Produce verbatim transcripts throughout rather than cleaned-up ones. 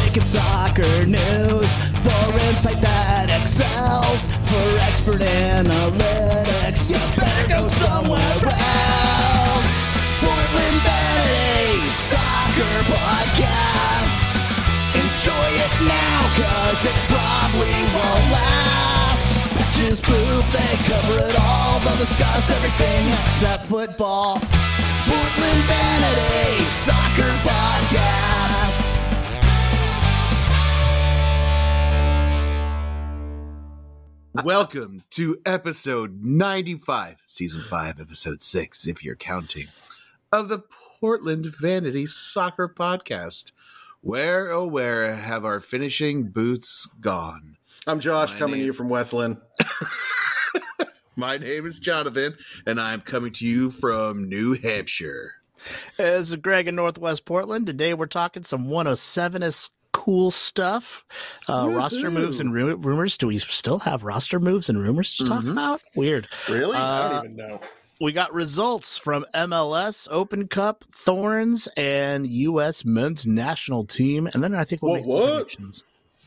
breaking soccer news, for insight that excels, for expert analytics, you better go somewhere else. Portland Vanity Soccer Podcast. Enjoy it now, cause it probably won't last. Bitches poop, they cover it all, they'll discuss everything except football. Portland Vanity Soccer Podcast. Welcome to episode ninety-five, season five, episode six, if you're counting, of the Portland Vanity Soccer Podcast. Where, oh, where have our finishing boots gone? I'm Josh, My coming name- to you from Westland. My name is Jonathan, and I'm coming to you from New Hampshire. It's Greg in Northwest Portland. Today we're talking some one oh seven-ish cool stuff. Uh, roster moves and ru- rumors. Do we still have roster moves and rumors to talk Mhm. about? Weird. Really? I Uh, don't even know. We got results from M L S, Open Cup, Thorns, and U S men's national team. And then I think we'll What, make some what? predictions.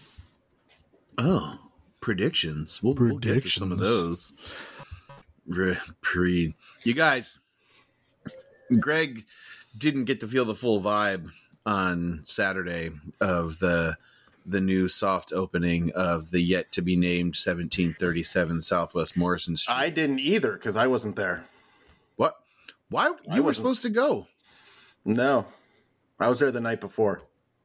Oh, predictions. We'll, we'll get to some of those. Re- Pre, you guys, Greg didn't get to feel the full vibe on Saturday of the the new soft opening of the yet to be named seventeen thirty-seven Southwest Morrison Street. I didn't either because I wasn't there. What? Why? I You were wasn't. supposed to go. No, I was there the night before.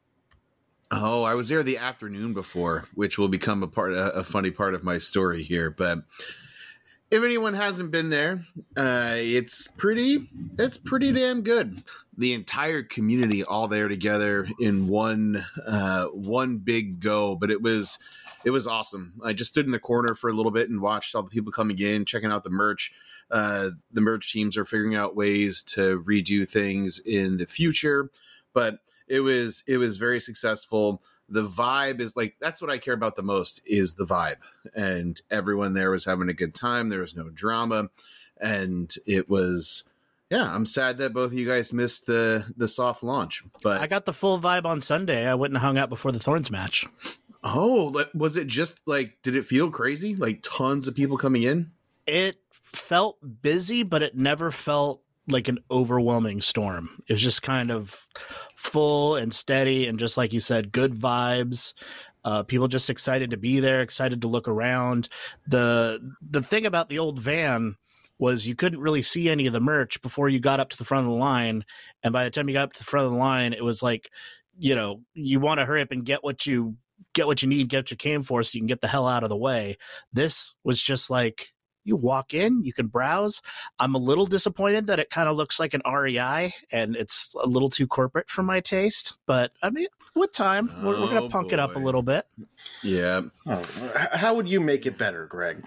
Oh, I was there the afternoon before, which will become a part, a, a funny part of my story here. But if anyone hasn't been there, uh, it's pretty, it's pretty damn good. The entire community all there together in one, uh, one big go. But it was, it was awesome. I just stood in the corner for a little bit and watched all the people coming in, checking out the merch. Uh, the merch teams are figuring out ways to redo things in the future, but it was it was very successful. The vibe is like, that's what I care about the most, is the vibe, and everyone there was having a good time. There was no drama, and it was, yeah. I'm sad that both of you guys missed the the soft launch, but I got the full vibe on Sunday. I went and hung out before the Thorns match. oh, like, was it just like, did it feel crazy? Like tons of people coming in? It felt busy, but it never felt like an overwhelming storm. It was just kind of full and steady, and just like you said, good vibes. Uh, people just excited to be there, excited to look around. The the thing about the old van was you couldn't really see any of the merch before you got up to the front of the line, and by the time you got up to the front of the line, it was like, you know, you want to hurry up and get what you get what you need, get what you came for, so you can get the hell out of the way. This was just like, you walk in, you can browse. I'm a little disappointed that it kind of looks like an R E I and it's a little too corporate for my taste. But I mean, with time, we're, we're going Oh, to punk it up a boy. little bit. Yeah. Oh, h- how would you make it better, Greg?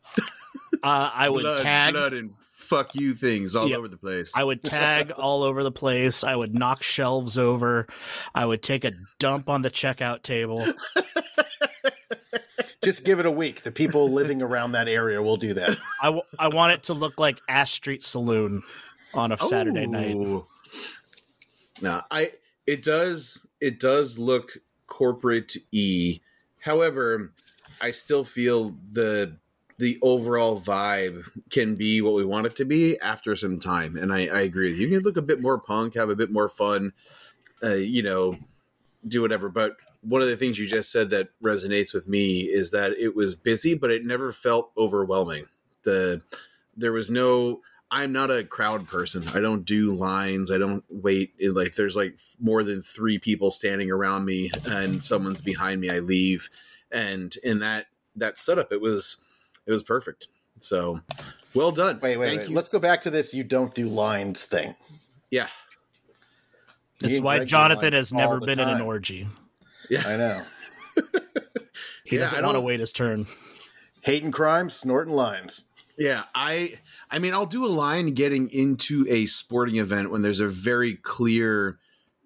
Uh, I would blood, tag. blood and fuck you things all Yep. over the place. I would tag all over the place. I would knock shelves over. I would take a dump on the checkout table. Just give it a week. The people living around that area will do that. I, w- I want it to look like Ash Street Saloon on a Saturday night. No, I it does it does look corporate-y. However, I still feel the the overall vibe can be what we want it to be after some time. And I, I agree with you. You can look a bit more punk, have a bit more fun, uh, you know, do whatever. But one of the things you just said that resonates with me is that it was busy, but it never felt overwhelming. The there was no, I'm not a crowd person. I don't do lines. I don't wait. It, like there's like more than three people standing around me and someone's behind me, I leave. And in that, that setup, it was, it was perfect. So well done. Wait, wait, Thank wait. you. Let's go back to this you don't do lines thing. Yeah. This Me is and why Greg do Jonathan lines has all never the been in an time. orgy. I know. He Yeah, doesn't I want to don't- wait his turn. Hating crime, snorting lines. Yeah, I I mean, I'll do a line getting into a sporting event when there's a very clear,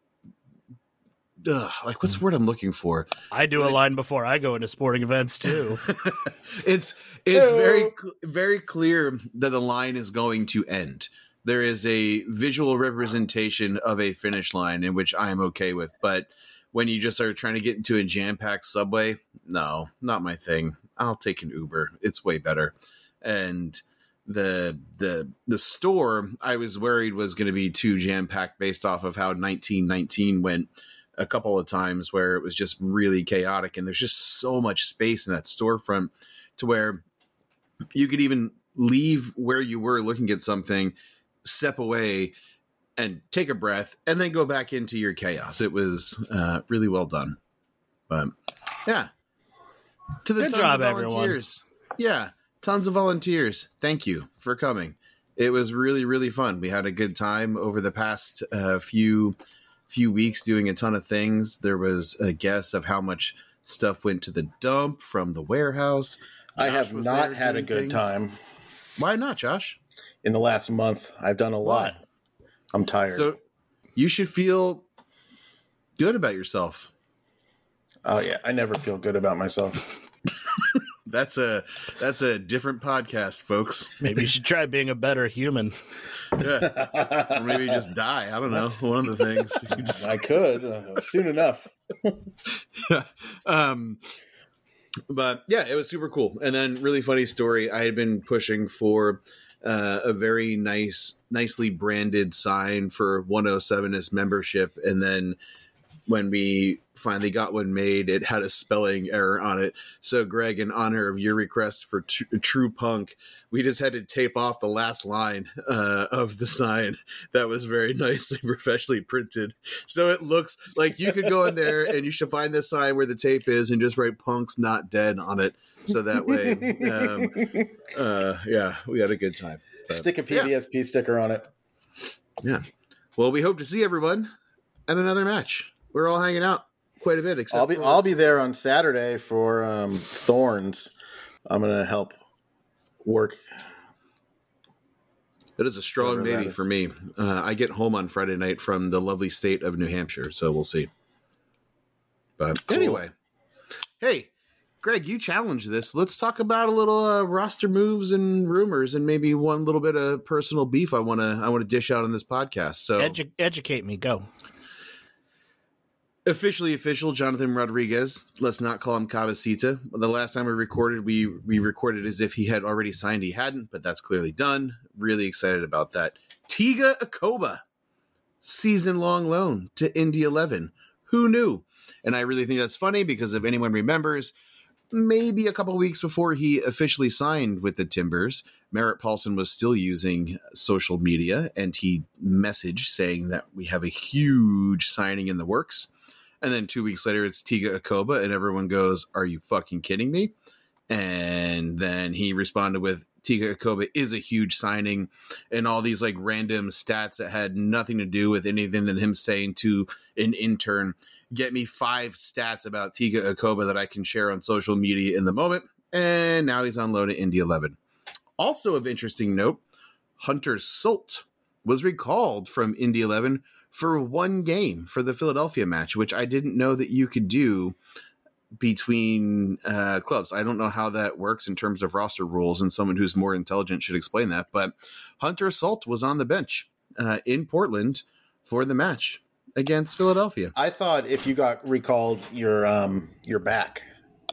ugh, like what's the word I'm looking for? I do a It's- line before I go into sporting events too. it's it's Ew. very cl- very clear that the line is going to end. There is a visual representation of a finish line in which I am okay with, but when you just are trying to get into a jam-packed subway, no, not my thing. I'll take an Uber. It's way better. And the the the store, I was worried was going to be too jam-packed based off of how nineteen nineteen went a couple of times, where it was just really chaotic. And there's just so much space in that storefront to where you could even leave where you were looking at something, step away and take a breath, and then go back into your chaos. It was uh, really well done. But yeah, to the Good tons job, of volunteers. Everyone. Yeah, tons of volunteers. Thank you for coming. It was really, really fun. We had a good time over the past uh, few few weeks doing a ton of things. There was a guess of how much stuff went to the dump from the warehouse. I Josh have was not there had a doing good things. time Why not, Josh? in the last month. I've done a lot. I'm tired. So you should feel good about yourself. Oh yeah, I never feel good about myself. That's a that's a different podcast, folks. Maybe you should try being a better human. Yeah. Or maybe just die. I don't know. One of the things. You just- I could uh, soon enough. um, but yeah, it was super cool. And then really funny story. I had been pushing for uh, a very nice, nicely branded sign for one oh seven as membership. And then when we finally got one made, it had a spelling error on it. So Greg, in honor of your request for tr- True Punk, we just had to tape off the last line uh, of the sign that was very nicely professionally printed. So it looks like you could go in there and you should find the sign where the tape is and just write "Punk's Not Dead" on it. So that way, um, uh, yeah, we had a good time. But, Stick a P D S P yeah. sticker on it. Yeah. Well, we hope to see everyone at another match. We're all hanging out quite a bit. Except I'll be for... I'll be there on Saturday for um, Thorns. I'm gonna help work. It is a strong baby for me. Uh, I get home on Friday night from the lovely state of New Hampshire, so we'll see. But cool. Anyway, hey, Greg, you challenged this. Let's talk about a little uh, roster moves and rumors, and maybe one little bit of personal beef I want to I want to dish out on this podcast. So Edu- educate me. Go. Officially official, Jonathan Rodriguez. Let's not call him Cabecita. The last time we recorded, we we recorded as if he had already signed. He hadn't, but that's clearly done. Really excited about that. Tiga Akoba, season-long loan to Indy eleven. Who knew? And I really think that's funny because if anyone remembers, maybe a couple weeks before he officially signed with the Timbers, Merritt Paulson was still using social media, and he messaged saying that we have a huge signing in the works. And then two weeks later, it's Tiga Akoba, and everyone goes, "Are you fucking kidding me?" And then he responded with, Tiga Akoba is a huge signing, and all these like random stats that had nothing to do with anything than him saying to an intern, "Get me five stats about Tiga Akoba that I can share on social media in the moment." And now he's on loan at Indy eleven. Also of interesting note, Hunter Sult was recalled from Indy eleven for one game for the Philadelphia match, which I didn't know that you could do between uh, clubs. I don't know how that works in terms of roster rules, and someone who's more intelligent should explain that. But Hunter Sult was on the bench uh, in Portland for the match against Philadelphia. I thought if you got recalled, you're um, you're back.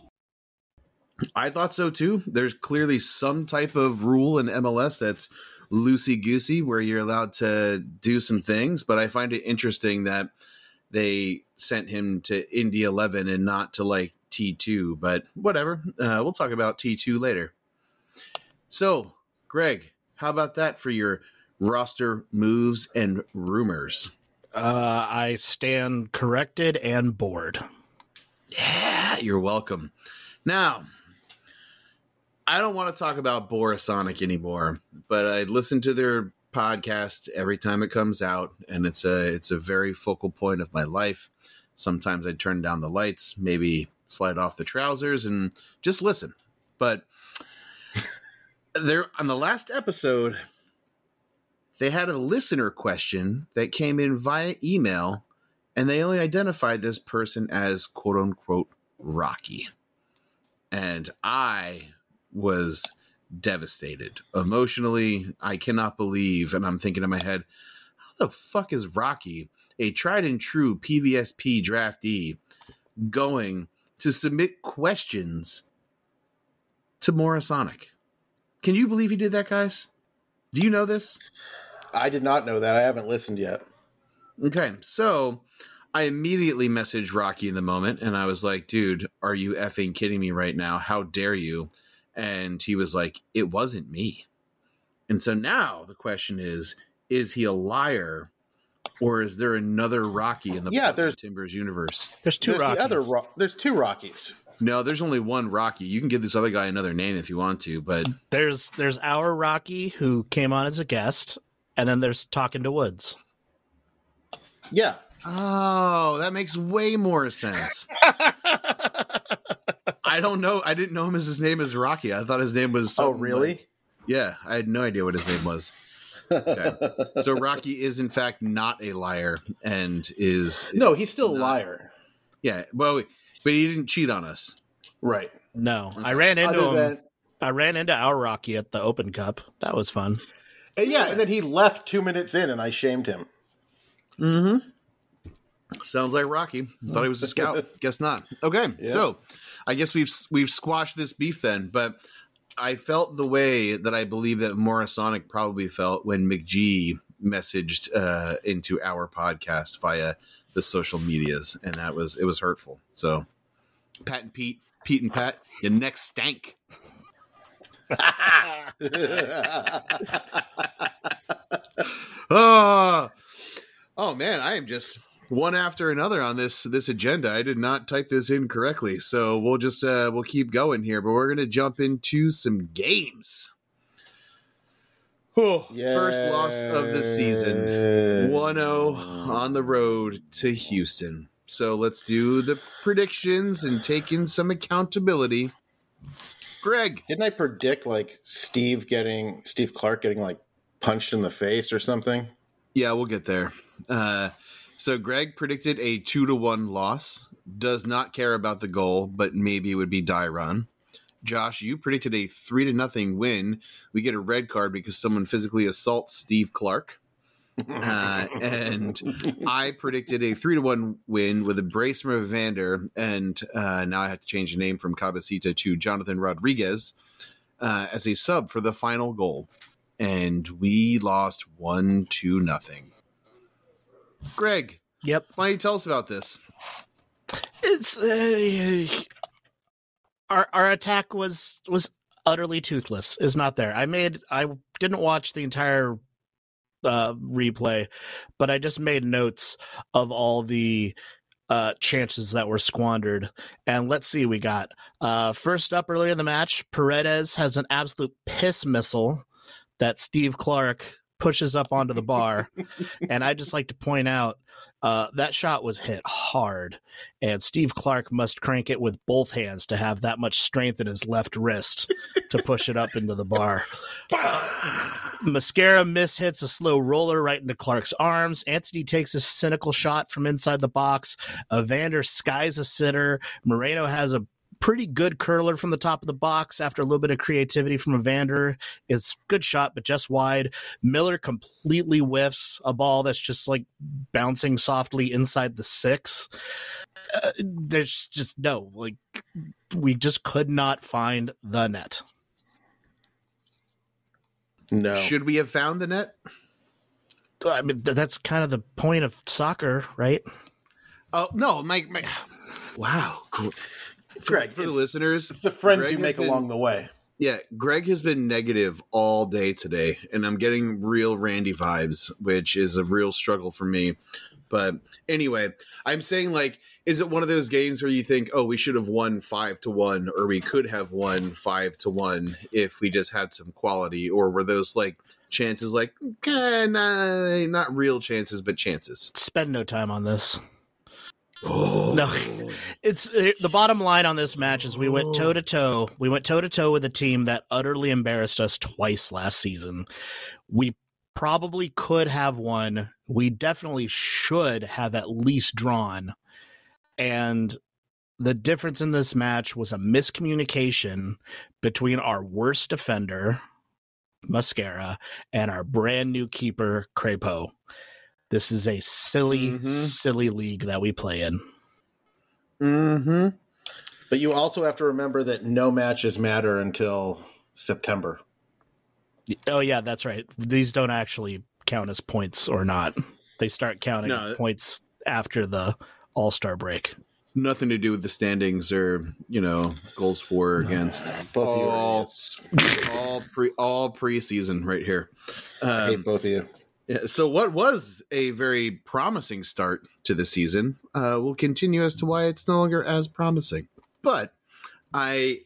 I thought so too. There's clearly some type of rule in M L S that's loosey-goosey where you're allowed to do some things, but I find it interesting that they sent him to Indy eleven and not to like T two, but whatever. Uh, we'll talk about T two later. So, Greg, how about that for your roster moves and rumors? Uh, I stand corrected and bored. Yeah, you're welcome. Now, I don't want to talk about Borisonic anymore, but I listen to their podcast every time it comes out, and it's a it's a very focal point of my life. Sometimes I turn down the lights, maybe slide off the trousers, and just listen. But there, on the last episode, they had a listener question that came in via email, and they only identified this person as "quote unquote" Rocky, and I was devastated emotionally. I cannot believe, and I'm thinking in my head, how the fuck is Rocky a tried and true P V S P draftee, going to submit questions to Morrisonic. Can you believe he did that, guys? Do you know this? I did not know that. I haven't listened yet. Okay, so I immediately messaged Rocky in the moment, and I was like, dude, are you effing kidding me right now? How dare you? And he was like, it wasn't me. And so now the question is, is he a liar, or is there another Rocky in the yeah, there's, Timbers universe? There's two there's Rockies. The other Ro- there's two Rockies. No, there's only one Rocky. You can give this other guy another name if you want to, but There's there's our Rocky who came on as a guest, and then there's Talking to Woods. Yeah. oh, that makes way more sense. I don't know. I didn't know him as his name is Rocky. I thought his name was. Oh, really? Like, yeah, I had no idea what his name was. Okay. So Rocky is in fact not a liar, and is no, he's still not, a liar. Yeah, well, but he didn't cheat on us, right? No, I ran into Other him. than, I ran into our Rocky at the Open Cup. That was fun. and yeah, and then he left two minutes in, and I shamed him. Mm-hmm. Sounds like Rocky. Thought he was a scout. Guess not. Okay, Yeah. so I guess we've we've squashed this beef then. But I felt the way that I believe that Morrisonic probably felt when McGee messaged uh, into our podcast via the social medias, and that was it was hurtful. So, Pat and Pete, Pete and Pat, your neck stank. oh, oh man, I am just one after another on this this agenda. I did not type this in correctly, so we'll just uh, we'll keep going here. But we're gonna jump into some games. Oh, first loss of the season, one oh on the road to Houston. So let's do the predictions and take in some accountability. Greg, didn't I predict like Steve getting Steve Clark getting like punched in the face or something? Yeah, we'll get there. Uh, so Greg predicted a two to one loss. Does not care about the goal, but maybe it would be die run. Josh, you predicted a three to nothing win. We get a red card because someone physically assaults Steve Clark. Uh, and I predicted a three to one win with a brace from Evander, and uh, now I have to change the name from Cabecita to Jonathan Rodriguez uh, as a sub for the final goal. And we lost one to nothing. Greg, Yep. why don't you tell us about this? It's uh, our our attack was was utterly toothless. Is not there. I made I didn't watch the entire uh, replay, but I just made notes of all the uh, chances that were squandered. And let's see, we got uh, first up earlier in the match. Paredes has an absolute piss missile that Steve Clark pushes up onto the bar. And I just like to point out uh, that shot was hit hard, and Steve Clark must crank it with both hands to have that much strength in his left wrist to push it up into the bar. Mascara mishits a slow roller right into Clark's arms. Anthony takes a cynical shot from inside the box. Evander skies a sitter. Moreno has a pretty good curler from the top of the box after a little bit of creativity from Evander. It's good shot, but just wide. Miller completely whiffs a ball that's just like bouncing softly inside the six. Uh, there's just no, like, we just could not find the net. No. Should we have found the net? I mean, that's kind of the point of soccer, right? Oh, no, my, my wow. For, Greg, for the it's- listeners, It's the friends Greg you has make been- along the way. Yeah, Greg has been negative all day today, and I'm getting real Randy vibes, which is a real struggle for me. But anyway, I'm saying, like, is it one of those games where you think, oh, we should have won five to one, or we could have won five to one if we just had some quality, or were those like chances, like eh, nah, not real chances, but chances? Spend no time on this. Oh No, it's it, the bottom line on this match is we went toe to toe. We went toe to toe with a team that utterly embarrassed us twice last season. We probably could have won. We definitely should have at least drawn. And the difference in this match was a miscommunication between our worst defender, Mascara, and our brand new keeper, Crepeau. This is a silly, Mhm. silly league that we play in. Mm-hmm. But you also have to remember that no matches matter until September. Oh, yeah, that's right. These don't actually count as points or not. They start counting No. points after the All-Star break. Nothing to do with the standings or, you know, goals for or against. Both of you are all, idiots. all pre all preseason right here. I hate Um, both of you. yeah, so what was a very promising start to the season uh, will continue as to why it's no longer as promising. But I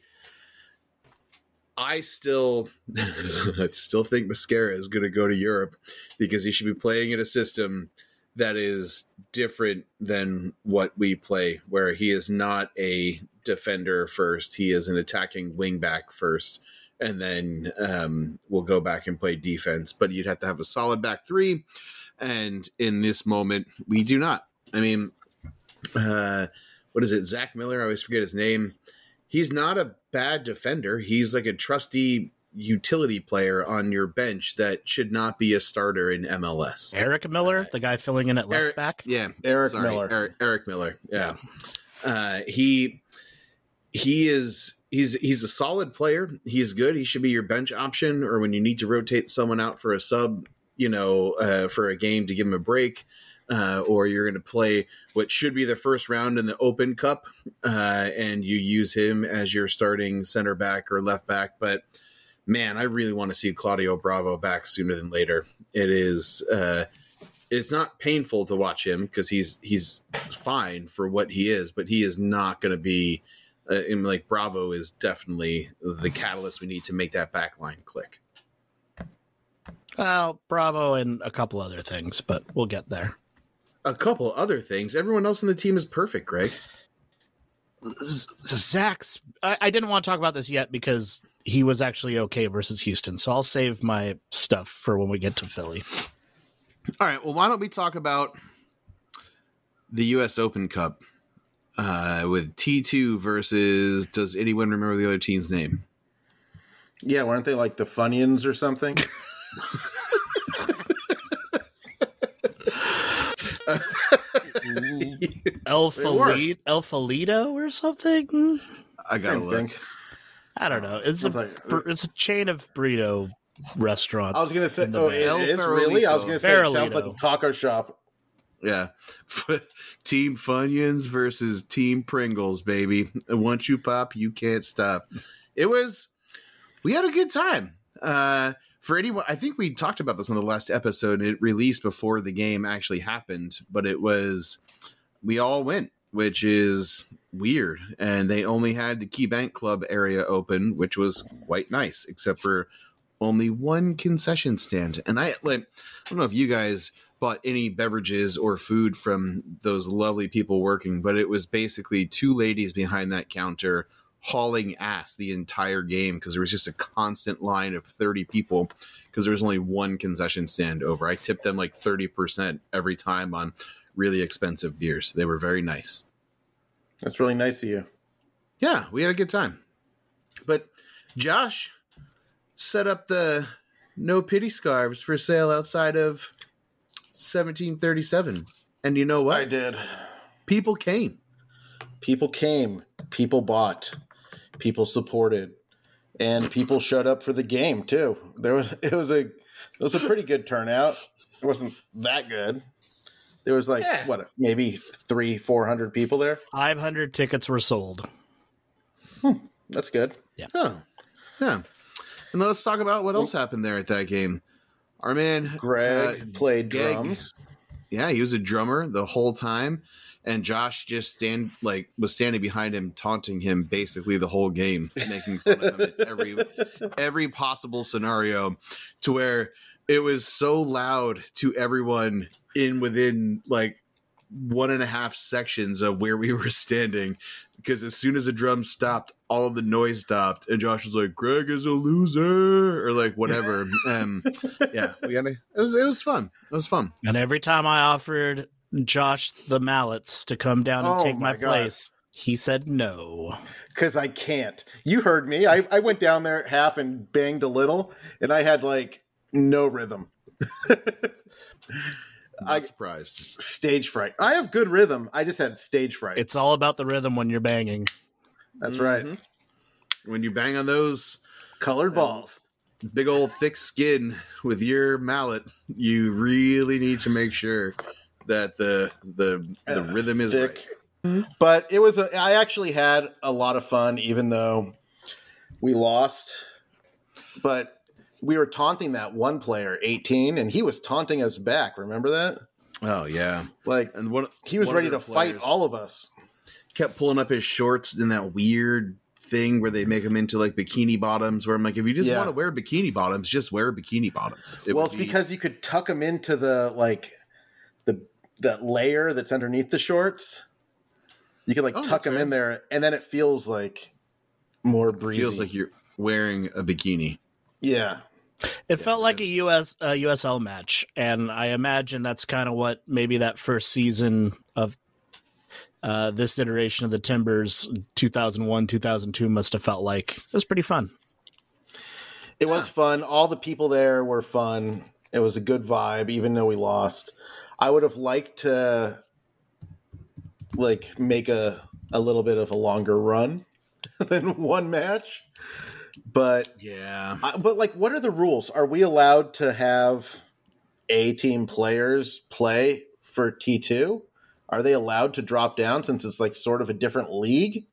I still I still think Mascara is going to go to Europe because he should be playing in a system that is different than what we play, where he is not a defender first. He is an attacking wingback first, and then um, we'll go back and play defense. But you'd have to have a solid back three, and in this moment, we do not. I mean, uh, what is it? Zach Miller, I always forget his name. He's not a bad defender. He's like a trusty utility player on your bench that should not be a starter in M L S. Eric Miller, the guy filling in at left Eric, back. Yeah, Eric sorry, Miller. Eric, Eric Miller. Yeah, uh, he he is he's he's a solid player. He's good. He should be your bench option, or when you need to rotate someone out for a sub, you know, uh, for a game to give him a break. Uh, or you're going to play what should be the first round in the Open Cup, uh, and you use him as your starting center back or left back. But man, I really want to see Claudio Bravo back sooner than later. It is, uh, it's not painful to watch him because he's he's fine for what he is, but he is not going to be. Uh, and like Bravo is definitely the catalyst we need to make that back line click. Well, Bravo and a couple other things, but we'll get there. A couple other things. Everyone else on the team is perfect, Greg. Z- Zach's. I, I didn't want to talk about this yet because he was actually okay versus Houston, so I'll save my stuff for when we get to Philly. All right. Well, why don't we talk about the U S Open Cup uh, with T two versus? Does anyone remember the other team's name? Yeah, weren't they like the Funyuns or something? Elfalito, Elfalito or something? I gotta Same look. thing. I don't know. It's a Sounds like- bur- it's a chain of burrito restaurants. I was gonna say, in the oh, Bay. it El is really? I was gonna say, it sounds like a Farolito. taco shop. Yeah. Team Funyuns versus Team Pringles, baby. And once you pop, you can't stop. It was, we had a good time. Uh, for anyone, I think we talked about this on the last episode. It released before the game actually happened, but it was, we all went, which is weird. And they only had the Key Bank Club area open, which was quite nice, except for only one concession stand. And I like, I don't know if you guys bought any beverages or food from those lovely people working, but it was basically two ladies behind that counter hauling ass the entire game because there was just a constant line of thirty people because there was only one concession stand over. I tipped them like thirty percent every time on really expensive beers. They were very nice. That's really nice of you. Yeah, we had a good time. But Josh set up the no pity scarves for sale outside of seventeen thirty-seven. And you know what? I did. People came. People came. People bought. People supported. And people showed up for the game too. There was it was a it was a pretty good turnout. It wasn't that good. There was like Yeah. what maybe three, four hundred people there. five hundred tickets were sold. That's good. Oh, yeah. And let's talk about what else happened there at that game. Our man Greg uh, played Geg. drums. Yeah, he was a drummer the whole time, and Josh just stand like was standing behind him, taunting him basically the whole game, making fun of him at every every possible scenario, to where it was so loud to everyone in within like one and a half sections of where we were standing, because as soon as the drum stopped, all of the noise stopped, and Josh was like, "Greg is a loser," or like whatever. um, yeah, we got it. Was it was fun. It was fun. And every time I offered Josh the mallets to come down and Oh take my my God. place, he said no. Because I can't. You heard me. I, I went down there half and banged a little, and I had like no rhythm. Not I, surprised. Stage fright. I have good rhythm. I just had stage fright. It's all about the rhythm when you're banging. That's Mhm. right. When you bang on those Colored balls. big old thick skin with your mallet, you really need to make sure that the the the Uh, rhythm is thick. right. But it was. A, I actually had a lot of fun, even though we lost. But we were taunting that one player, eighteen, and he was taunting us back. Remember that? Oh yeah, Like and one he was one ready of to their fight players all of us. kept pulling up his shorts in that weird thing where they make them into like bikini bottoms. Where I'm like, if you just Yeah. want to wear bikini bottoms, just wear bikini bottoms. It Well, would it's be- because you could tuck them into the like the that layer that's underneath the shorts. You could like Oh, tuck that's them fair. in there, and then it feels like more it breezy. feels like you're wearing a bikini. Yeah, It Yeah, felt like because- a U S uh, U S L match, and I imagine that's kind of what maybe that first season of uh, this iteration of the Timbers, two thousand one, two thousand two, must have felt like. It was pretty fun. it was fun. All the people there were fun. It was a good vibe, even though we lost. I would have liked to like make a a little bit of a longer run than one match, but Yeah, I, but like, what are the rules? Are we allowed to have A team players play for T two? Are they allowed to drop down since it's like sort of a different league?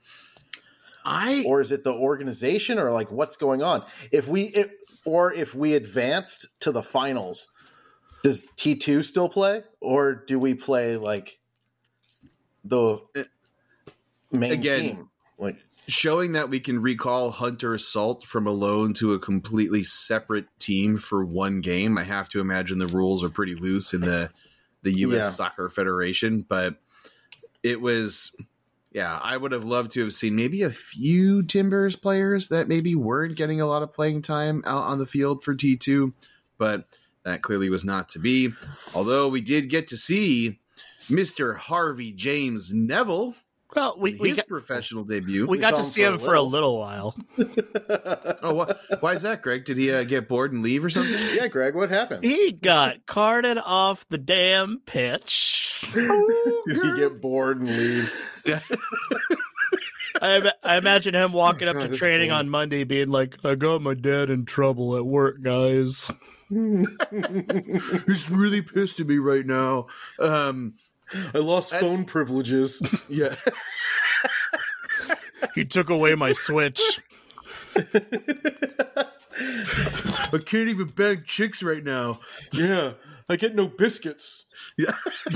I Or is it the organization, or like what's going on? If we if, or if we advanced to the finals, does T two still play, or do we play like the main Again, team? Like, showing that we can recall Hunter Assault from a loan to a completely separate team for one game. I have to imagine the rules are pretty loose in the the U S Yeah. Soccer Federation, but it was, yeah, I would have loved to have seen maybe a few Timbers players that maybe weren't getting a lot of playing time out on the field for T two, but that clearly was not to be. Although we did get to see Mister Harvey James Neville, Well, we, we his got, professional debut. we we got saw to him see for a him for a little. little while. Oh, what? Why is that, Greg? Did he uh, get bored and leave or something? yeah, Greg, what happened? He got carted off the damn pitch. Did he get bored and leave? I, ima- I imagine him walking up God, to that's training cool. on Monday being like, I got my dad in trouble at work, guys. He's really pissed at me right now. Um, I lost That's- phone privileges. yeah. He took away my Switch. I can't even bang chicks right now. Yeah, I get no biscuits. Yeah.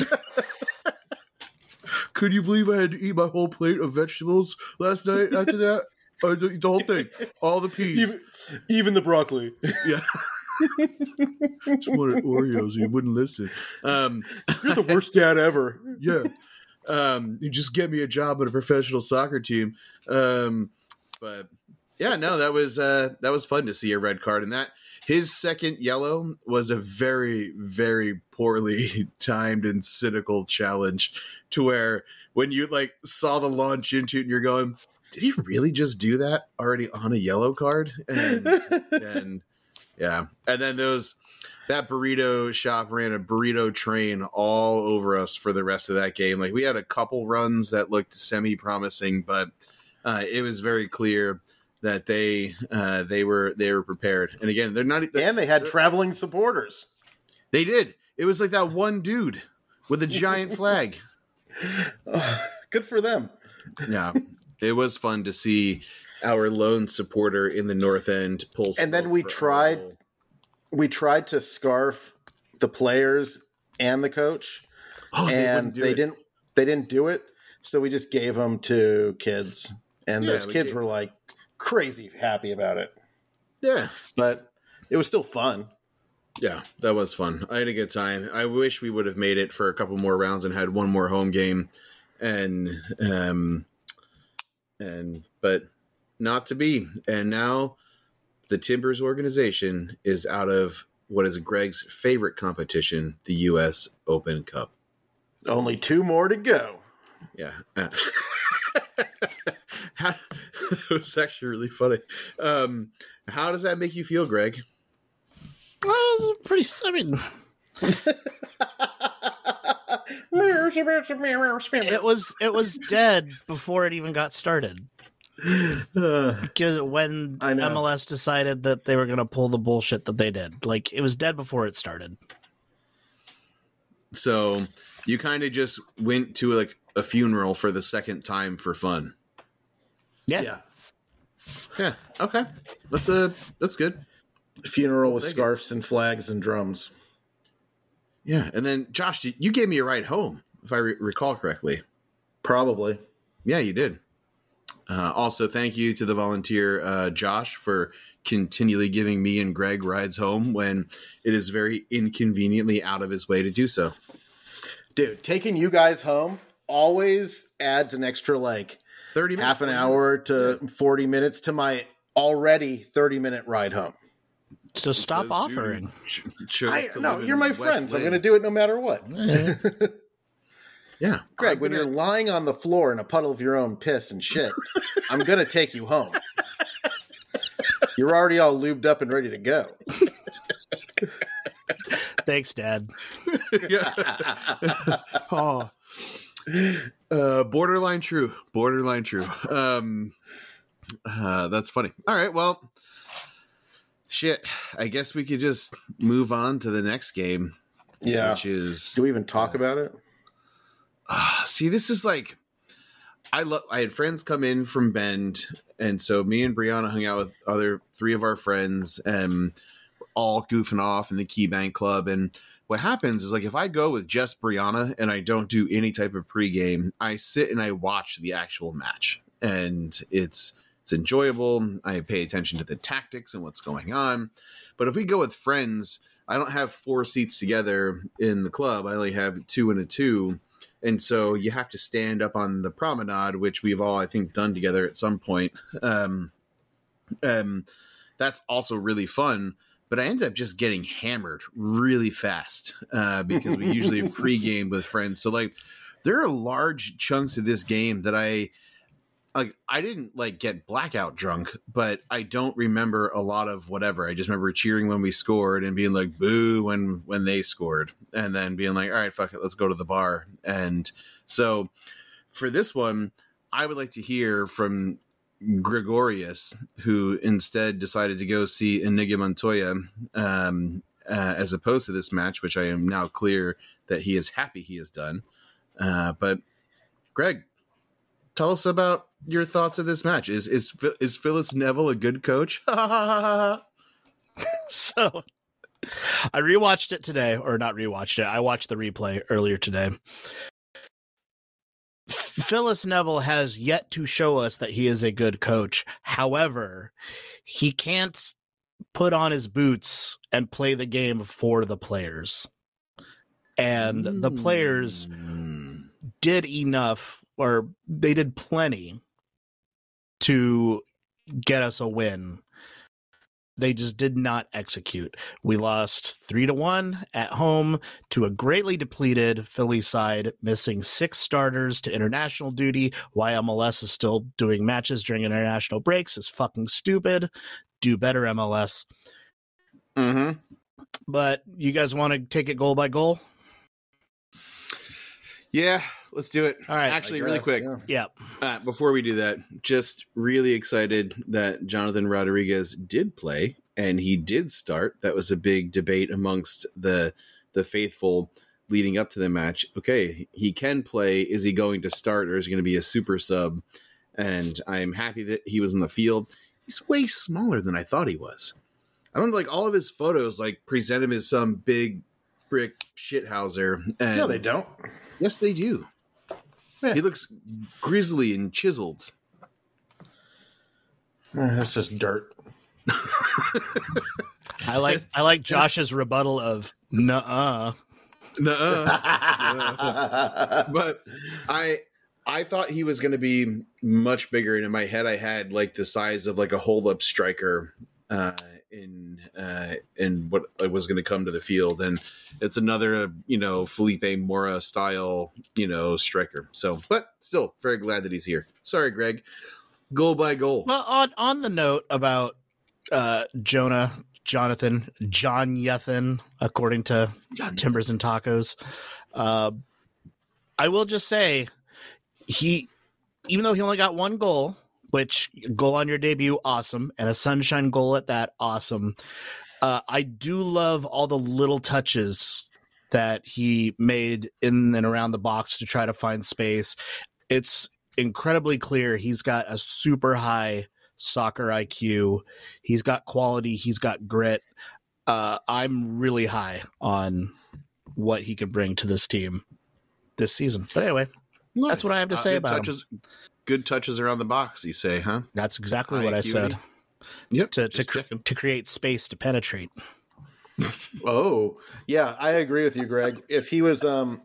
Could you believe I had to eat my whole plate of vegetables last night after that? Uh, the, the whole thing. All the peas. Even, even the broccoli. Yeah. Just wanted Oreos. You wouldn't listen. Um, You're the worst dad ever. yeah. Um, you just get me a job at a professional soccer team. Um, but yeah, no, that was uh, that was fun to see a red card, and that his second yellow was a very, very poorly timed and cynical challenge. To where when you like saw the launch into it, and you're going, "Did he really just do that already on a yellow card?" And and yeah, and then those. That burrito shop ran a burrito train all over us for the rest of that game. Like we had a couple runs that looked semi-promising, but uh, it was very clear that they uh, they were they were prepared. And again, they're not. And they had traveling supporters. They did. It was like that one dude with a giant flag. Good for them. Yeah, it was fun to see our lone supporter in the North End pull. And then smoke we for tried- all- We tried to scarf the players and the coach, Oh, they and wouldn't do they it. didn't. They didn't do it, so we just gave them to kids, and Yeah, those we kids gave- were like crazy happy about it. Yeah. But it was still fun. Yeah, that was fun. I had a good time. I wish we would have made it for a couple more rounds and had one more home game, and um, and but not to be. And now the Timbers organization is out of what is Greg's favorite competition, the U S Open Cup. Only two more to go. Yeah. Uh, how, it was actually really funny. Um, how does that make you feel, Greg? Well, pretty. I mean, It was it was dead before it even got started. Because when I know. M L S decided that they were going to pull the bullshit that they did, like it was dead before it started. So you kind of just went to like a funeral for the second time for fun. Yeah. Yeah. Yeah. Okay. That's a that's good. Funeral I'll with take it. scarves and flags and drums. Yeah. And then Josh, you- you gave me a ride home, if I re- recall correctly. Probably. Yeah, you did. Uh, also, thank you to the volunteer uh, Josh for continually giving me and Greg rides home when it is very inconveniently out of his way to do so. Dude, taking you guys home always adds an extra like thirty minutes, half an forty hour minutes. to Yeah. forty minutes to my already thirty minute ride home. So stop Says offering. Jude ch- chose I, to no, live in you're my West friends. I'm Lynn. going to do it no matter what. Yeah. Greg, I'm when gonna- you're lying on the floor in a puddle of your own piss and shit, I'm going to take you home. You're already all lubed up and ready to go. Thanks, Dad. oh. Uh, borderline true. Borderline true. Um, uh, that's funny. All right. Well, shit. I guess we could just move on to the next game, Yeah. which is. Do we even talk about it? Uh, see, this is like. I love. I had friends come in from Bend, and so me and Brianna hung out with other three of our friends, and all goofing off in the Key Bank Club. And what happens is, like, if I go with just Brianna and I don't do any type of pregame, I sit and I watch the actual match, and it's it's enjoyable. I pay attention to the tactics and what's going on. But if we go with friends, I don't have four seats together in the club. I only have two and a two. And so you have to stand up on the promenade, which we've all, I think, done together at some point. Um, um, that's also really fun. But I ended up just getting hammered really fast uh, because we usually have pre-gamed with friends. So, like, there are large chunks of this game that I like. I didn't like get blackout drunk, but I don't remember a lot of whatever. I just remember cheering when we scored and being like boo when when they scored, and then being like, all right, fuck it, let's go to the bar. And so for this one, I would like to hear from Gregorius, who instead decided to go see Inigo Montoya um, uh, as opposed to this match, which I am now clear that he is happy he has done. Uh, but Greg, tell us about your thoughts of this match. Is is is Phyllis Neville a good coach? So I rewatched it today, or not rewatched it. I watched the replay earlier today. Phyllis Neville has yet to show us that he is a good coach. However, he can't put on his boots and play the game for the players. And the players Mm. did enough, or they did plenty to get us a win. They just did not execute. We lost three to one at home to a greatly depleted Philly side, missing six starters to international duty. Why M L S is still doing matches during international breaks is fucking stupid. Do better, M L S. Mm-hmm. But you guys want to take it goal by goal? Yeah, let's do it. All right. Actually, I really guess, quick, yeah. Yeah. uh, before we do that, just really excited that Jonathan Rodriguez did play and he did start. That was a big debate amongst the the faithful leading up to the match. Okay, he can play. Is he going to start, or is he going to be a super sub? And I'm happy that he was in the field. He's way smaller than I thought he was. I don't like all of his photos like present him as some big brick shithouser. And No, they don't. Yes, they do. Yeah. He looks grizzly and chiseled. Eh, That's just dirt. I like I like Josh's rebuttal of nuh-uh. Nuh-uh. But I I thought he was going to be much bigger, and in my head I had like the size of like a hold-up striker uh, in uh, in what was going to come to the field, and it's another you know Felipe Mora style you know striker. So, but still very glad that he's here. Sorry, Greg. Goal by goal. Well, on on the note about uh, Jonah Jonathan, John Yethin, according to John. Timbers and Tacos. Uh, I will just say, he, even though he only got one goal, which goal on your debut, awesome, and a sunshine goal at that, awesome. Uh, I do love all the little touches that he made in and around the box to try to find space. It's incredibly clear he's got a super high soccer I Q. He's got quality. He's got grit. Uh, I'm really high on what he can bring to this team this season. But anyway, nice. That's what I have to say uh, about touches, him. Good touches around the box, you say, huh? That's exactly high what I said. Yep. To to, cr- to create space to penetrate. Oh, yeah, I agree with you, Greg. If he was, um,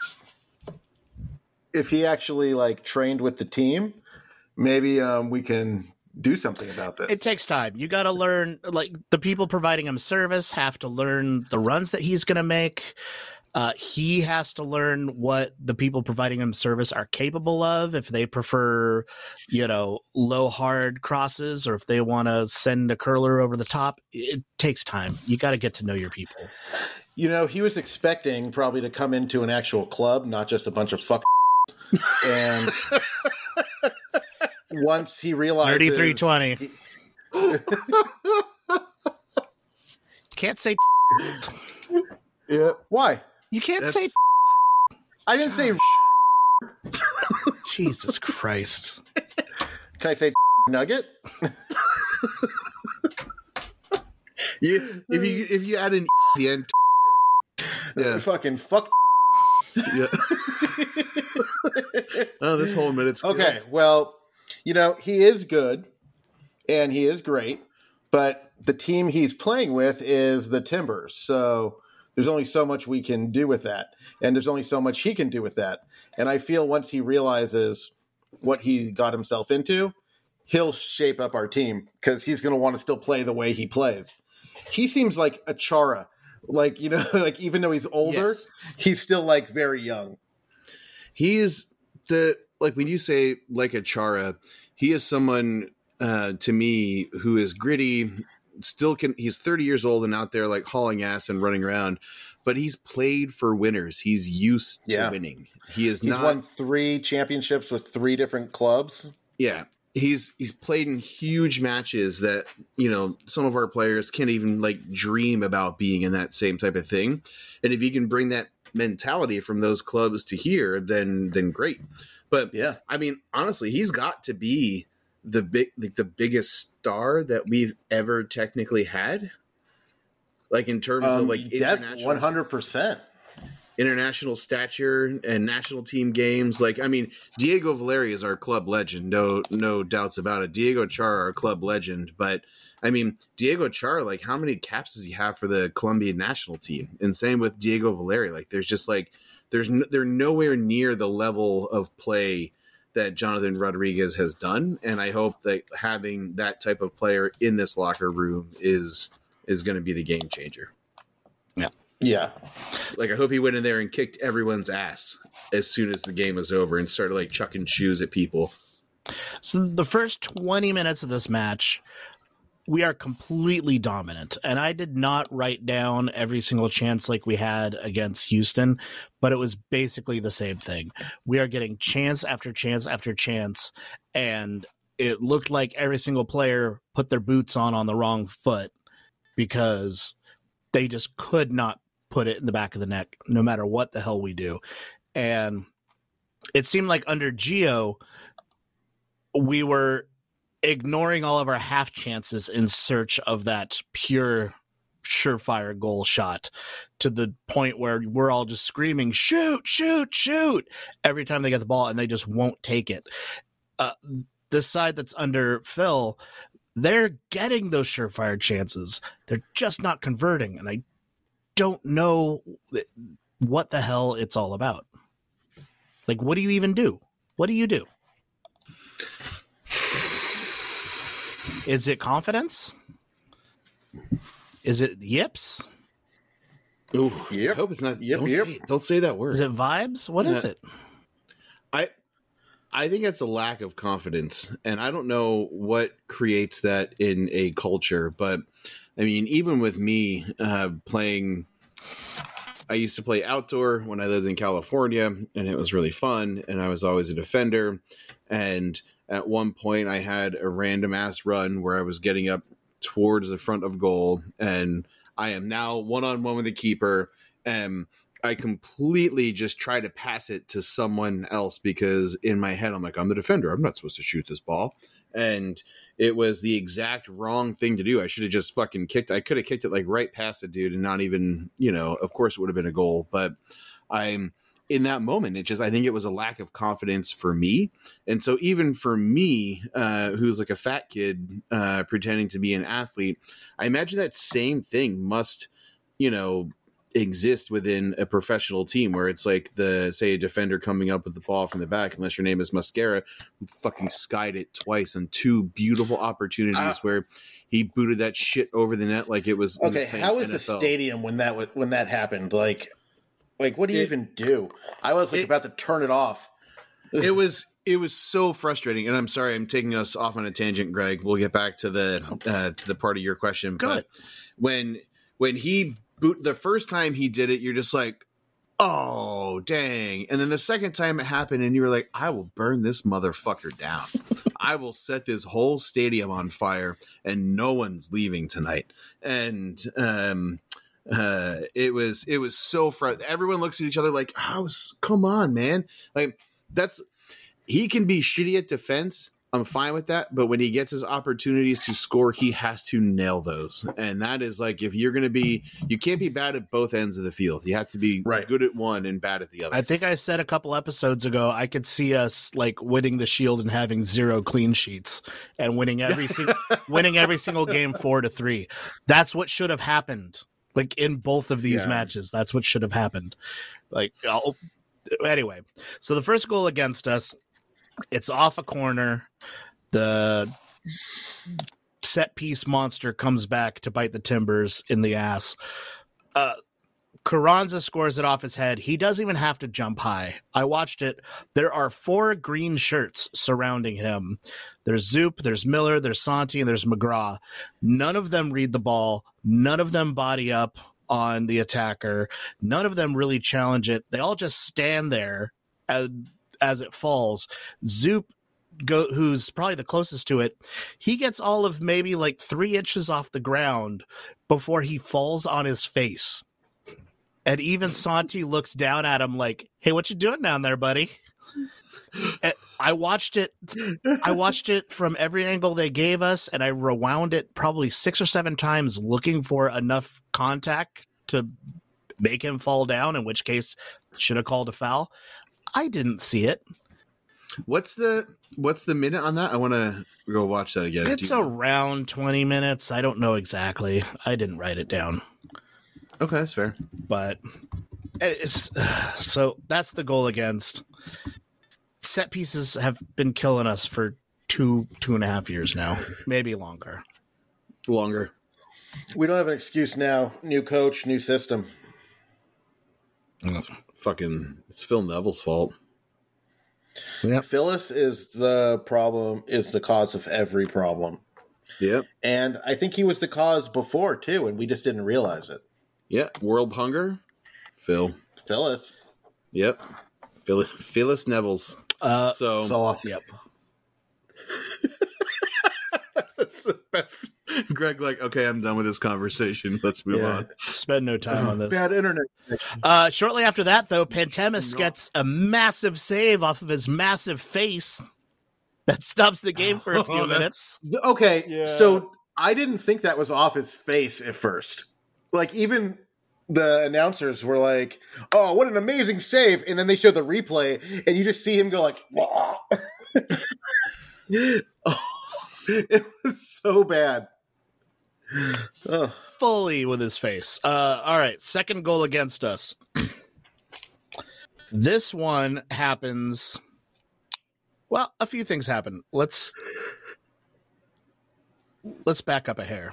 if he actually like trained with the team, maybe um, we can do something about this. It takes time. You got to learn, like the people providing him service have to learn the runs that he's going to make. Uh, he has to learn what the people providing him service are capable of. If they prefer, you know, low hard crosses, or if they want to send a curler over the top, it takes time. You got to get to know your people. You know, he was expecting probably to come into an actual club, not just a bunch of fuck. And once he realized thirty-three twenty, he... you can't say. Yeah. Why? You can't That's... say. I didn't say. Jesus Christ! Can I say nugget? you, if you if you add an at the end, yeah, fucking fuck. Yeah. Oh, this whole minute's good. Okay. Well, you know, he is good and he is great, but the team he's playing with is the Timbers, so. There's only so much we can do with that. And there's only so much he can do with that. And I feel once he realizes what he got himself into, he'll shape up our team because he's going to want to still play the way he plays. He seems like a Chara. Like, you know, like even though he's older, yes. He's still like very young. He is the, like when you say like a Chara, he is someone uh, to me who is gritty, still can, he's thirty years old and out there like hauling ass and running around, but he's played for winners. He's used to yeah. winning. He is he's not won three championships with three different clubs. Yeah. He's, he's played in huge matches that, you know, some of our players can't even like dream about being in that same type of thing. And if you can bring that mentality from those clubs to here, then, then great. But yeah, I mean, honestly, he's got to be the big, like the biggest star that we've ever technically had, like in terms um, of like international, one hundred percent international stature and national team games. Like, I mean, Diego Valeri is our club legend, no, no doubts about it. Diego Chara, our club legend, but I mean, Diego Chara, like how many caps does he have for the Colombian national team? And same with Diego Valeri. Like, there's just like there's no, they're nowhere near the level of play that Jonathan Rodriguez has done, and I hope that having that type of player in this locker room is is going to be the game changer. Yeah, yeah. Like I hope he went in there and kicked everyone's ass as soon as the game was over and started like chucking shoes at people. So the first twenty minutes of this match, we are completely dominant. And I did not write down every single chance like we had against Houston, but it was basically the same thing. We are getting chance after chance after chance, and it looked like every single player put their boots on on the wrong foot because they just could not put it in the back of the net no matter what the hell we do. And it seemed like under Gio, we were ignoring all of our half chances in search of that pure surefire goal shot, to the point where we're all just screaming, shoot, shoot, shoot every time they get the ball, and they just won't take it. Uh, this side that's under Phil, they're getting those surefire chances. They're just not converting. And I don't know what the hell it's all about. Like, what do you even do? What do you do? Is it confidence? Is it yips? Ooh, yep. I hope it's not. Yep, don't, yep. Say, don't say that word. Is it vibes? What yeah. is it? I I think it's a lack of confidence, and I don't know what creates that in a culture, but I mean, even with me uh, playing, I used to play outdoor when I lived in California, and it was really fun. And I was always a defender. And at one point, I had a random ass run where I was getting up towards the front of goal, and I am now one on one with the keeper, and I completely just try to pass it to someone else because in my head I'm like, I'm the defender, I'm not supposed to shoot this ball. And it was the exact wrong thing to do. I should have just fucking kicked. I could have kicked it like right past the dude and not even, you know, of course it would have been a goal. But I'm in that moment, it just, I think it was a lack of confidence for me. And so even for me, uh, who's like a fat kid uh, pretending to be an athlete, I imagine that same thing must, you know, exist within a professional team where it's like the, say, a defender coming up with the ball from the back, unless your name is Mascara, who fucking skied it twice on two beautiful opportunities uh, where he booted that shit over the net like it was. Okay, how was the stadium when that when that happened? Like, like what do you it, even do? I was like it, about to turn it off. It was it was so frustrating, and I'm sorry I'm taking us off on a tangent, Greg. We'll get back to the uh, to the part of your question. Go but ahead. when when he boot the first time he did it, you're just like, oh dang. And then the second time it happened and you were like, I will burn this motherfucker down. I will set this whole stadium on fire and no one's leaving tonight. And um uh it was it was so fr- everyone looks at each other like, oh, come on, man. Like, that's, he can be shitty at defense, I'm fine with that, but when he gets his opportunities to score, he has to nail those. And that is like, if you're going to be, you can't be bad at both ends of the field. You have to be right. good at one and bad at the other. I think I said a couple episodes ago, I could see us like winning the Shield and having zero clean sheets and winning every single winning every single game four to three. That's what should have happened. Like in both of these yeah. matches, that's what should have happened. Like, I'll, anyway, so the first goal against us, it's off a corner. The set piece monster comes back to bite the Timbers in the ass. Uh, Carranza scores it off his head. He doesn't even have to jump high. I watched it. There are four green shirts surrounding him. There's Zoop, there's Miller, there's Santi, and there's McGraw. None of them read the ball. None of them body up on the attacker. None of them really challenge it. They all just stand there as, as it falls. Zoop, Go, who's probably the closest to it, he gets all of maybe like three inches off the ground before he falls on his face. And even Santi looks down at him like, hey, what you doing down there, buddy? And I watched it. I watched it from every angle they gave us, and I rewound it probably six or seven times looking for enough contact to make him fall down, in which case should have called a foul. I didn't see it. What's the what's the minute on that? I want to go watch that again. It's you... around twenty minutes. I don't know exactly. I didn't write it down. Okay, that's fair. But it's so that's the goal against. Set pieces have been killing us for two two and a half years now, maybe longer. Longer. We don't have an excuse now. New coach, new system. It's fucking. It's Phil Neville's fault. Yep. Phyllis is the problem, is the cause of every problem. Yep. And I think he was the cause before, too, and we just didn't realize it. Yeah. World hunger? Phil. Phyllis. Yep. Phil- Phyllis Neville's. Uh, so, Sauce. Yep. That's the best. Greg, like, okay, I'm done with this conversation. Let's move yeah. on. Spend no time on this. Bad internet. Uh, shortly after that, though, Pantemis no. gets a massive save off of his massive face that stops the game for a few oh, minutes. Okay, yeah. So I didn't think that was off his face at first. Like, even the announcers were like, oh, what an amazing save. And then they show the replay, and you just see him go like, oh. It was so bad. Ugh. Fully with his face. Uh, all right, second goal against us. This one happens. Well, a few things happen. Let's let's back up a hair.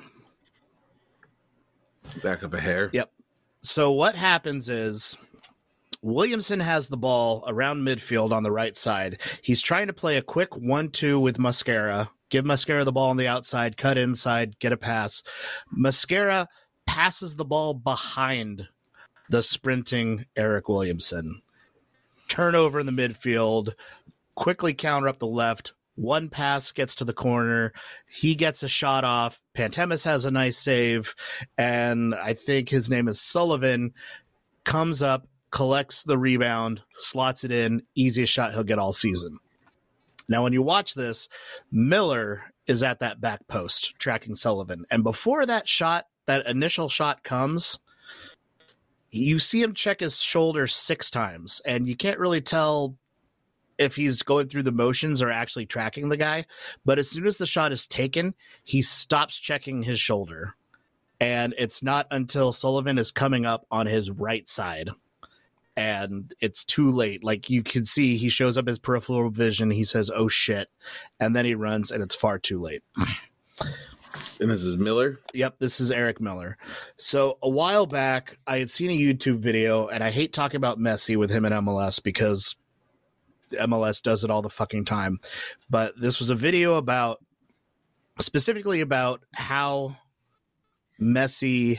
Back up a hair. Yep. So what happens is Williamson has the ball around midfield on the right side. He's trying to play a quick one two with Mascara. give Mascara the ball on the outside, cut inside, get a pass. Mascara passes the ball behind the sprinting Eric Williamson. Turnover in the midfield, quickly counter up the left. One pass gets to the corner. He gets a shot off. Pantemis has a nice save. And I think his name is Sullivan. Comes up, collects the rebound, slots it in. Easiest shot he'll get all season. Now, when you watch this, Miller is at that back post tracking Sullivan. And before that shot, that initial shot comes, you see him check his shoulder six times. And you can't really tell if he's going through the motions or actually tracking the guy. But as soon as the shot is taken, he stops checking his shoulder. And it's not until Sullivan is coming up on his right side. And it's too late. Like, you can see he shows up his peripheral vision. He says, oh, shit. And then he runs, and it's far too late. And this is Miller? Yep, this is Eric Miller. So a while back, I had seen a YouTube video, and I hate talking about Messi with him in M L S because M L S does it all the fucking time. But this was a video about, specifically about how Messi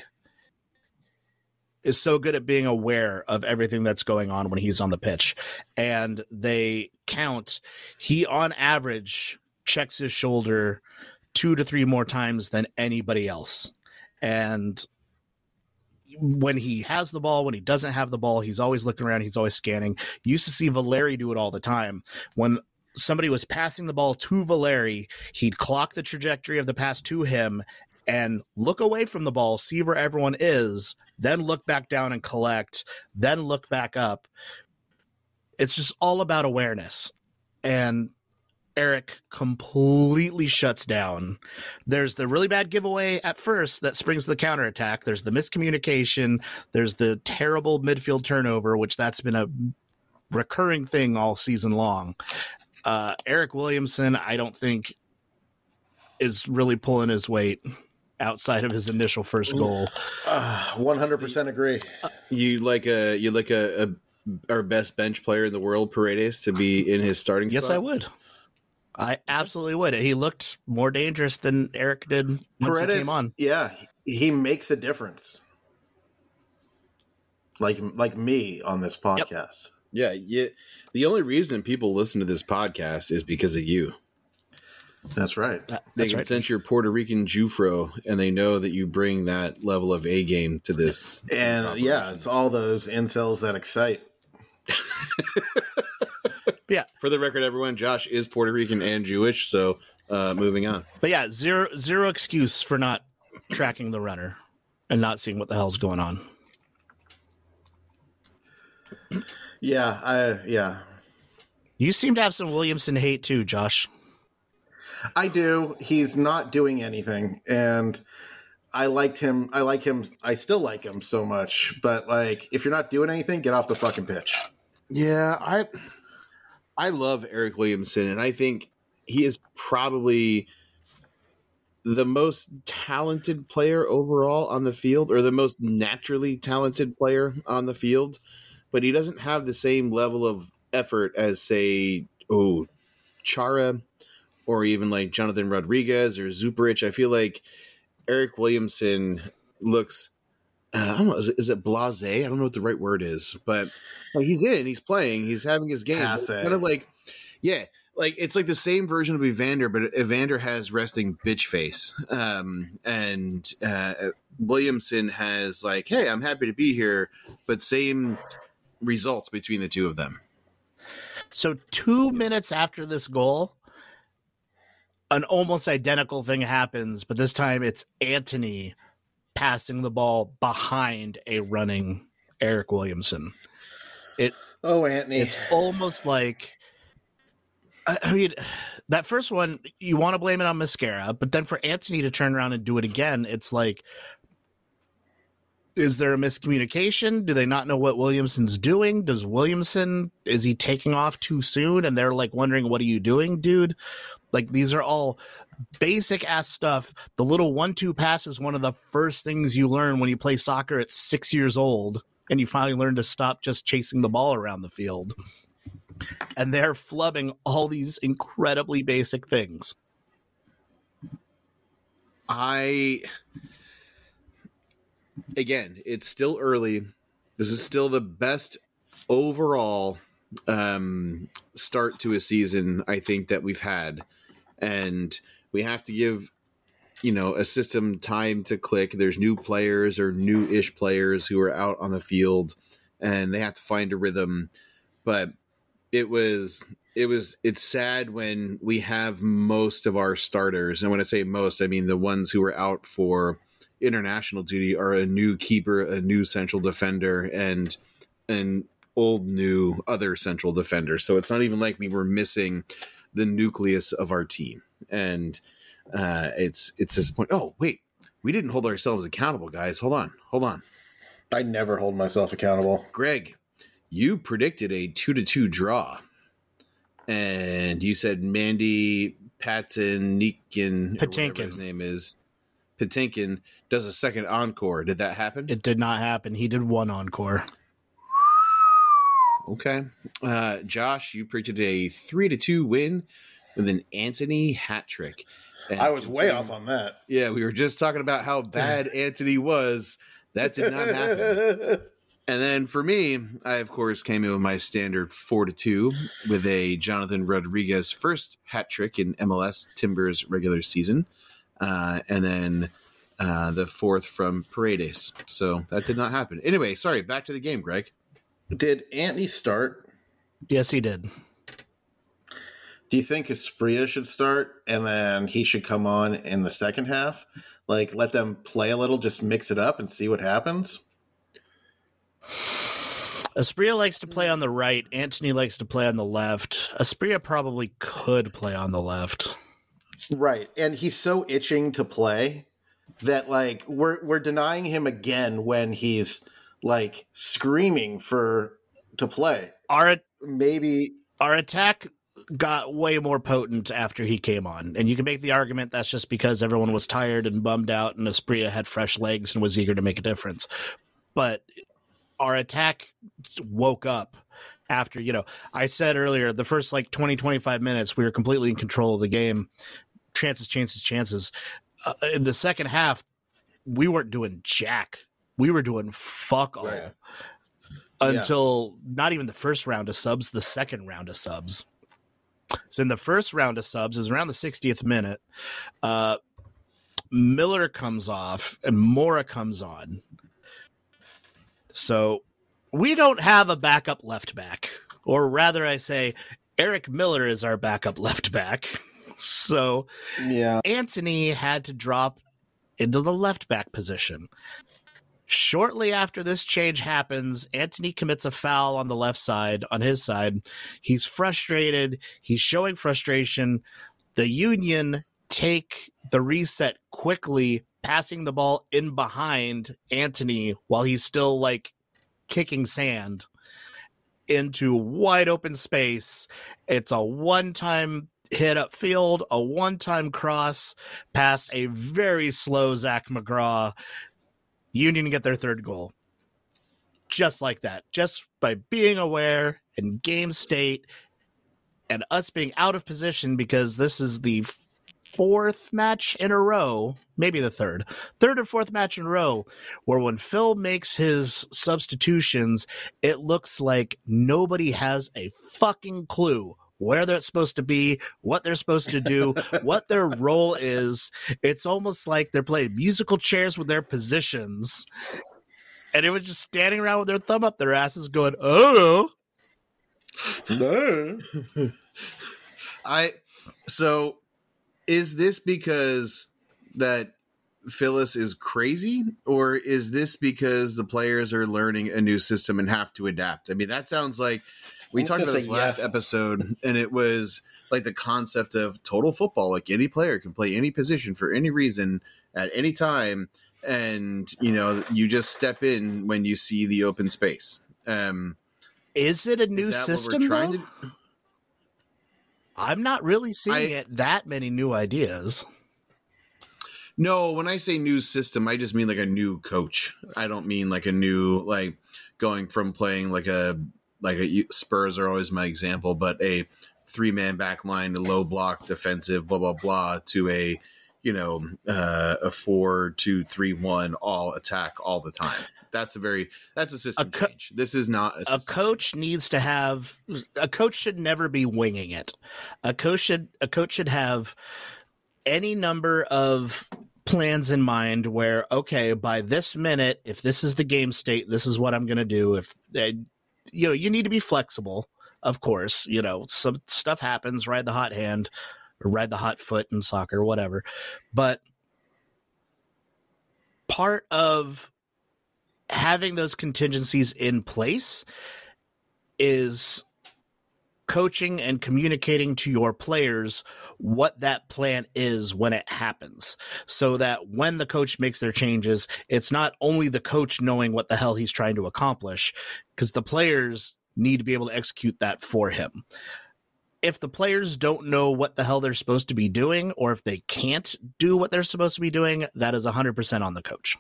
is so good at being aware of everything that's going on when he's on the pitch. And they count, he on average checks his shoulder two to three more times than anybody else. And when he has the ball, when he doesn't have the ball, he's always looking around, he's always scanning. You used to see Valeri do it all the time. When somebody was passing the ball to Valeri, he'd clock the trajectory of the pass to him and look away from the ball, see where everyone is, then look back down and collect, then look back up. It's just all about awareness. And Eric completely shuts down. There's the really bad giveaway at first that springs the counterattack. There's the miscommunication. There's the terrible midfield turnover, which that's been a recurring thing all season long. Uh, Eric Williamson, I don't think, is really pulling his weight outside of his initial first goal. Uh, one hundred percent agree. You like a you like a, a our best bench player in the world, Paredes, to be in his starting Yes, spot? I would. I absolutely would. He looked more dangerous than Eric did once Paredes, he came on. Yeah, he makes a difference. Like like me on this podcast. Yep. Yeah, yeah. The only reason people listen to this podcast is because of you. That's right. That, they that's can right. sense your Puerto Rican Jufro, and they know that you bring that level of A game to this. To and this yeah, it's all those incels that excite. Yeah. For the record, everyone, Josh is Puerto Rican and Jewish, so uh, moving on. But yeah, zero zero excuse for not tracking the runner and not seeing what the hell's going on. Yeah, I yeah. You seem to have some Williamson hate too, Josh. I do. He's not doing anything, and I liked him. I like him. I still like him so much. But like, if you're not doing anything, get off the fucking pitch. Yeah, I I love Eric Williamson, and I think he is probably the most talented player overall on the field, or the most naturally talented player on the field. But he doesn't have the same level of effort as, say, oh, Chara, or even like Jonathan Rodriguez or Zuparic. I feel like Eric Williamson looks, uh, I don't know, is it, is it blasé? I don't know what the right word is, but like, he's in, he's playing, he's having his game. It's kind of like, yeah, like it's like the same version of Evander, but Evander has resting bitch face. Um, and uh, Williamson has like, hey, I'm happy to be here, but same results between the two of them. So two minutes after this goal, an almost identical thing happens, but this time it's Anthony passing the ball behind a running Eric Williamson. It oh, Anthony. It's almost like, I, I mean, that first one, you want to blame it on Mascara, but then for Anthony to turn around and do it again, it's like, is there a miscommunication? Do they not know what Williamson's doing? Does Williamson, is he taking off too soon? And they're like wondering, what are you doing, dude? Like, these are all basic ass stuff. The little one two pass is one of the first things you learn when you play soccer at six years old, and you finally learn to stop just chasing the ball around the field. And they're flubbing all these incredibly basic things. I again, it's still early. This is still the best overall um, start to a season I think that we've had, and we have to give you know a system time to click. There's new players or new-ish players who are out on the field, and they have to find a rhythm. But it was it was it's sad when we have most of our starters, and when I say most, I mean the ones who are out for international duty are a new keeper, a new central defender, and an old new other central defender. So it's not even like we were missing the nucleus of our team, and uh, it's it's disappointing. Oh wait, we didn't hold ourselves accountable, guys. Hold on, hold on. I never hold myself accountable. Greg, you predicted a two to two draw, and you said Mandy Patinkin, Patinkin. His name is Patinkin does a second encore. Did that happen? It did not happen. He did one encore. Okay. Uh, Josh, you predicted a three to two win with an Anthony hat trick. And I was way off on that. Yeah, we were just talking about how bad Anthony was. That did not happen. And then for me, I of course came in with my standard four to two with a Jonathan Rodriguez first hat trick in M L S Timbers regular season, uh, and then uh, the fourth from Paredes. So that did not happen. Anyway, sorry. Back to the game, Greg. Did Anthony start? Yes, he did. Do you think Asprilla should start and then he should come on in the second half? Like, let them play a little, just mix it up and see what happens? Asprilla likes to play on the right. Anthony likes to play on the left. Asprilla probably could play on the left. Right. And he's so itching to play that, like, we're we're denying him again when he's, like, screaming for to play. Our, Maybe... our attack got way more potent after he came on. And you can make the argument that's just because everyone was tired and bummed out and Asprilla had fresh legs and was eager to make a difference. But our attack woke up after, you know, I said earlier, the first like twenty, twenty-five minutes, we were completely in control of the game. Chances, chances, chances. Uh, in the second half, we weren't doing jack. We were doing fuck all. Right. Until yeah. not even the first round of subs, the second round of subs. So in the first round of subs, is around the sixtieth minute, uh, Miller comes off and Mora comes on. So we don't have a backup left back, or rather I say Eric Miller is our backup left back. So yeah, Anthony had to drop into the left back position. Shortly after this change happens, Anthony commits a foul on the left side, on his side. He's frustrated. He's showing frustration. The Union take the reset quickly, passing the ball in behind Anthony while he's still like kicking sand into wide open space. It's a one-time hit upfield, a one-time cross past a very slow Zach McGraw. Union get their third goal. Just like that. Just by being aware and game state and us being out of position, because this is the fourth match in a row, maybe the third, third or fourth match in a row, where when Phil makes his substitutions, it looks like nobody has a fucking clue where they're supposed to be, what they're supposed to do, what their role is. It's almost like they're playing musical chairs with their positions. And it was just standing around with their thumb up their asses going, oh. No. I, so is this because that Phyllis is crazy, or is this because the players are learning a new system and have to adapt? I mean, that sounds like, we talked about this last yes. episode, and it was like the concept of total football. Like any player can play any position for any reason at any time. And, you know, you just step in when you see the open space. Um, is it a new system, though? To... I'm not really seeing I, it that many new ideas. No, when I say new system, I just mean like a new coach. I don't mean like a new, like going from playing like a, like a, Spurs are always my example, but a three man back line, a low block defensive, blah, blah, blah, to a, you know, uh, a four, two, three, one, all attack all the time. That's a very that's a system A co- change. This is not a, a coach change. needs to have a coach should never be winging it. A coach should a coach should have any number of plans in mind where, okay, by this minute, if this is the game state, this is what I'm going to do. If uh, you know, you need to be flexible, of course. You know, some stuff happens. Ride the hot hand, or ride the hot foot in soccer, whatever. But part of having those contingencies in place is coaching and communicating to your players what that plan is when it happens, so that when the coach makes their changes, it's not only the coach knowing what the hell he's trying to accomplish, because the players need to be able to execute that for him. If the players don't know what the hell they're supposed to be doing, or if they can't do what they're supposed to be doing, that is one hundred percent on the coach.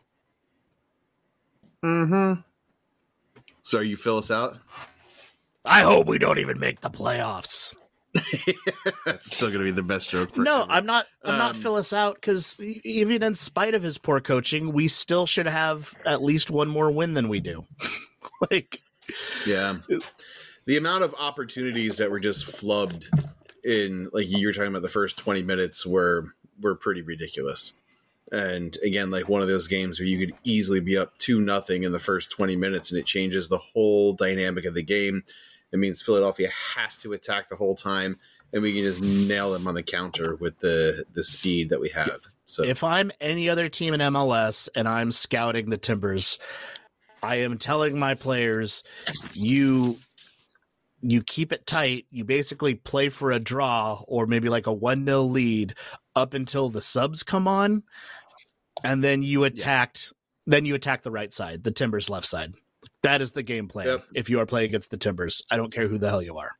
Mm-hmm. So you fill us out? I hope we don't even make the playoffs. That's still going to be the best joke. No, forever. I'm not. I'm Um, not fill us out, because even in spite of his poor coaching, we still should have at least one more win than we do. Like, Yeah. The amount of opportunities that were just flubbed in, like you were talking about, the first twenty minutes were were pretty ridiculous. And again, like one of those games where you could easily be up two nothing in the first twenty minutes, and it changes the whole dynamic of the game. It means Philadelphia has to attack the whole time, and we can just nail them on the counter with the the speed that we have. So if I'm any other team in M L S and I'm scouting the Timbers, I am telling my players, you you keep it tight. You basically play for a draw or maybe like a one nil lead up until the subs come on, and then you attacked. Yeah. Then you attack the right side, the Timbers' left side. That is the game plan. Yep. If you are playing against the Timbers, I don't care who the hell you are.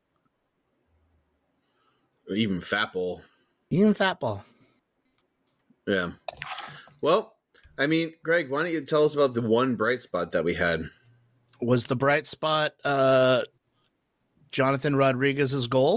Even Fatball. Even Fatball. Yeah. Well, I mean, Greg, why don't you tell us about the one bright spot that we had? Was the bright spot uh, Jonathan Rodriguez's goal?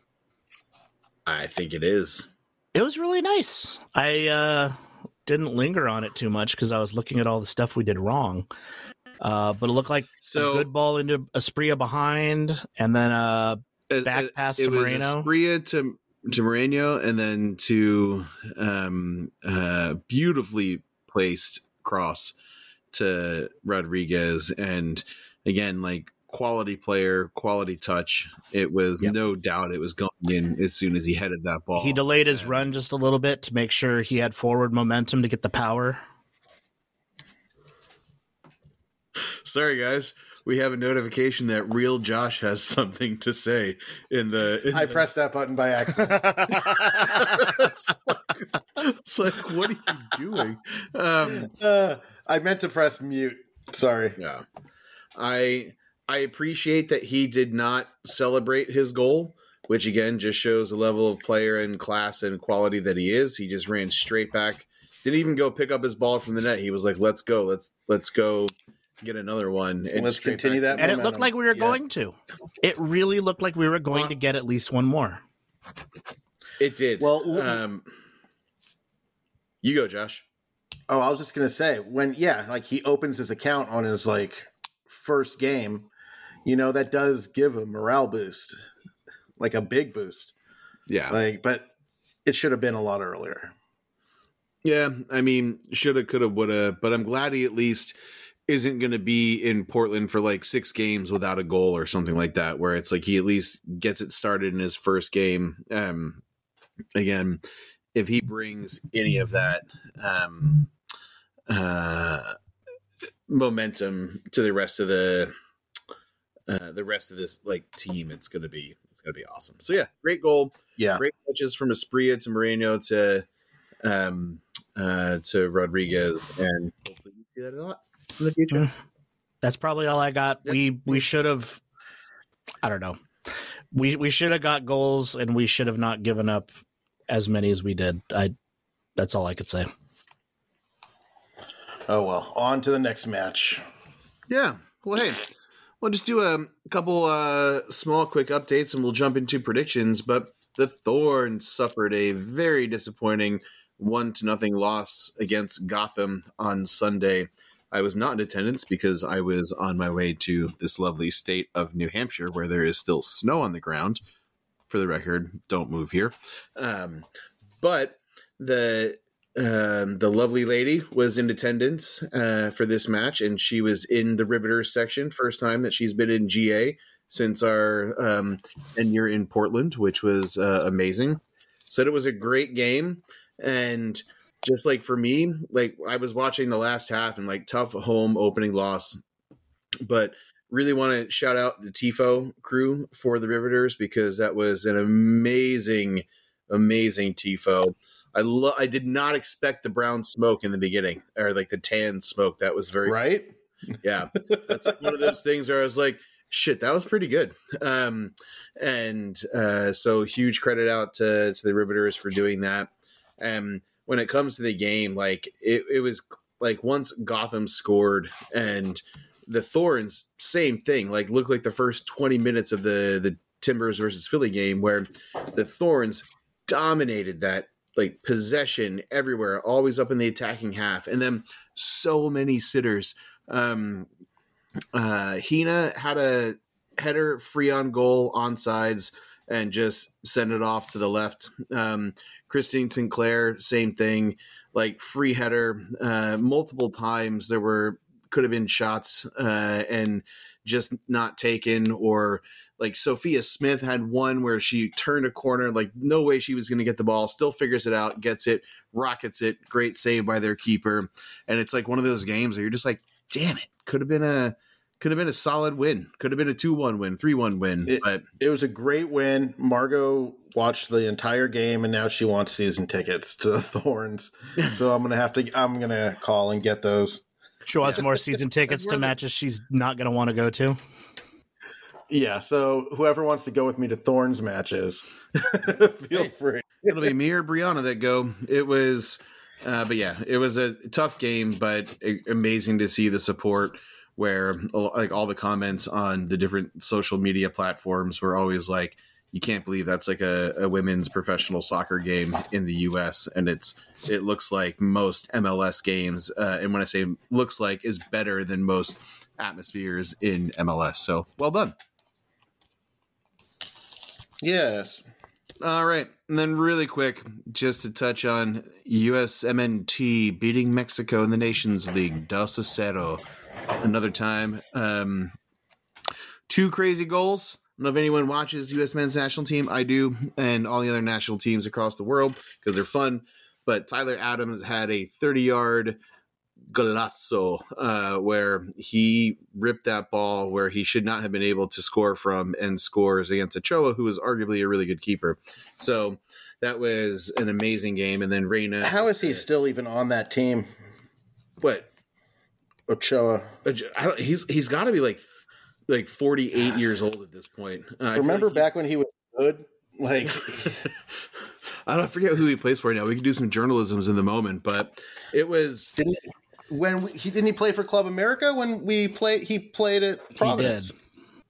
I think it is. It was really nice. I uh, didn't linger on it too much because I was looking at all the stuff we did wrong. Uh, but it looked like so, a good ball into Asprilla behind, and then a back it, pass it to was Moreno. Asprilla to to Moreno, and then to um, uh, beautifully placed cross to Rodriguez. And again, like quality player, quality touch. It was yep. no doubt it was going in as soon as he headed that ball. He delayed his and, run just a little bit to make sure he had forward momentum to get the power. Sorry, guys. We have a notification that real Josh has something to say in the. In I the... pressed that button by accident. it's, like, it's like, what are you doing? Um, uh, I meant to press mute. Sorry. Yeah, I I appreciate that he did not celebrate his goal, which again just shows the level of player and class and quality that he is. He just ran straight back. Didn't even go pick up his ball from the net. He was like, "Let's go. Let's let's go." Get another one and let's continue that, and it looked like we were yeah. going to. It really looked like we were going uh, to get at least one more. It did. Well, um, you go, Josh. Oh, I was just gonna say when, yeah, like he opens his account on his like first game, you know, that does give a morale boost, like a big boost. Yeah, like, but it should have been a lot earlier. Yeah, I mean, shoulda, coulda, woulda, but I'm glad he at least isn't going to be in Portland for like six games without a goal or something like that, where it's like he at least gets it started in his first game. Um, again, if he brings any of that um, uh, momentum to the rest of the uh, the rest of this like team, it's going to be it's going to be awesome. So yeah, great goal. Yeah, great touches from Asprilla to Moreno to um, uh, to Rodriguez, and hopefully we see that a lot in the future. That's probably all I got. Yep. We we should have. I don't know. We we should have got goals, and we should have not given up as many as we did. I. That's all I could say. Oh well. On to the next match. Yeah. Well, hey, we'll just do a couple uh, small, quick updates, and we'll jump into predictions. But the Thorns suffered a very disappointing one to nothing loss against Gotham on Sunday. I was not in attendance because I was on my way to this lovely state of New Hampshire where there is still snow on the ground. For the record, don't move here. Um, but the um, the lovely lady was in attendance uh, for this match, and she was in the Riveters section. First time that she's been in G A since our um, tenure in Portland, which was uh, amazing. Said it was a great game, and just like for me, like I was watching the last half and like tough home opening loss, but really want to shout out the Tifo crew for the Riveters because that was an amazing, amazing Tifo. I lo- I did not expect the brown smoke in the beginning or like the tan smoke. That was very right. Yeah, that's like one of those things where I was like, shit, that was pretty good. Um, and uh, so huge credit out to to the Riveters for doing that. Um, when it comes to the game, like it, it was like once Gotham scored and the Thorns, same thing, like looked like the first twenty minutes of the, the Timbers versus Philly game where the Thorns dominated that like possession everywhere, always up in the attacking half. And then so many sitters. Um, uh, Hina had a header free on goal on sides and just send it off to the left. Um, Christine Sinclair, same thing, like free header uh, multiple times. There were could have been shots uh, and just not taken, or like Sophia Smith had one where she turned a corner, like no way she was going to get the ball, still figures it out, gets it, rockets it. Great save by their keeper. And it's like one of those games where you're just like, damn it, could have been a could have been a solid win. Could have been a two one win, three one win. It, but it was a great win. Margot watched the entire game, and now she wants season tickets to the Thorns. So I'm gonna have to. I'm gonna call and get those. She wants Yeah. more season tickets to matches she's not going to want to go to. Yeah. So whoever wants to go with me to Thorns matches, feel Hey. free. It'll be me or Brianna that go. It was, uh, but yeah, it was a tough game, but a- amazing to see the support. Where like all the comments on the different social media platforms were always like, "You can't believe that's like a, a women's professional soccer game in the U S" and it's it looks like most M L S games. Uh, and when I say looks like, is better than most atmospheres in M L S. So well done. Yes. All right. And then really quick, just to touch on U S M N T beating Mexico in the Nations League, dos a cero. Another time. Um, two crazy goals. I don't know if anyone watches U S men's national team. I do, and all the other national teams across the world because they're fun. But Tyler Adams had a thirty-yard golazo uh, where he ripped that ball where he should not have been able to score from, and scores against Ochoa, who was arguably a really good keeper. So that was an amazing game. And then Reina. How is he still even on that team? What? Ochoa. I don't, he's he's got to be like like forty-eight years old at this point. Uh, I feel Remember like back when he was good? Like, I don't forget who he plays for now. We can do some journalisms in the moment, but it was didn't when we, he didn't he play for Club America when we played? He played at Providence. He did.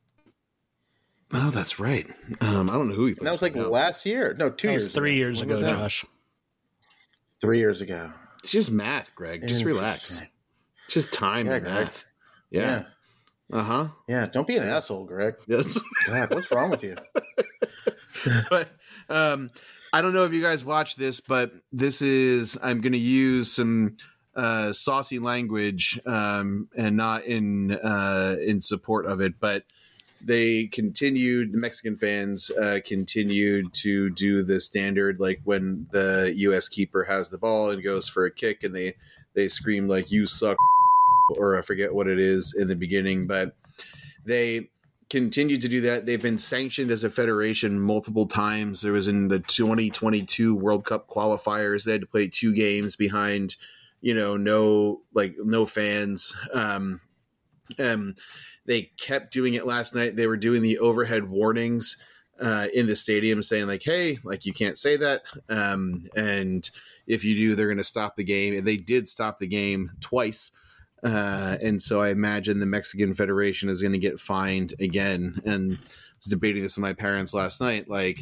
Oh, that's right. Um, I don't know who he. And that was like now. last year. No, two That years. was three ago. years When ago, was that? Josh. Three years ago. It's just math, Greg. Just relax. It's just time Yeah, and Greg. math. Yeah. Yeah. Uh huh. Yeah. Don't be an asshole, Greg. Yes. God, what's wrong with you? But um, I don't know if you guys watch this, but this is I'm going to use some uh, saucy language um, and not in uh, in support of it, but they continued. The Mexican fans uh, continued to do the standard, like when the U S keeper has the ball and goes for a kick, and they they scream like "You suck," or I forget what it is in the beginning, but they continued to do that. They've been sanctioned as a federation multiple times. There was in the twenty twenty-two World Cup qualifiers. They had to play two games behind, you know, no like no fans. Um, um, they kept doing it last night. They were doing the overhead warnings uh, in the stadium saying like, hey, like you can't say that. Um, and if you do, they're going to stop the game. And they did stop the game twice. Uh, and so I imagine the Mexican Federation is going to get fined again. And I was debating this with my parents last night. Like,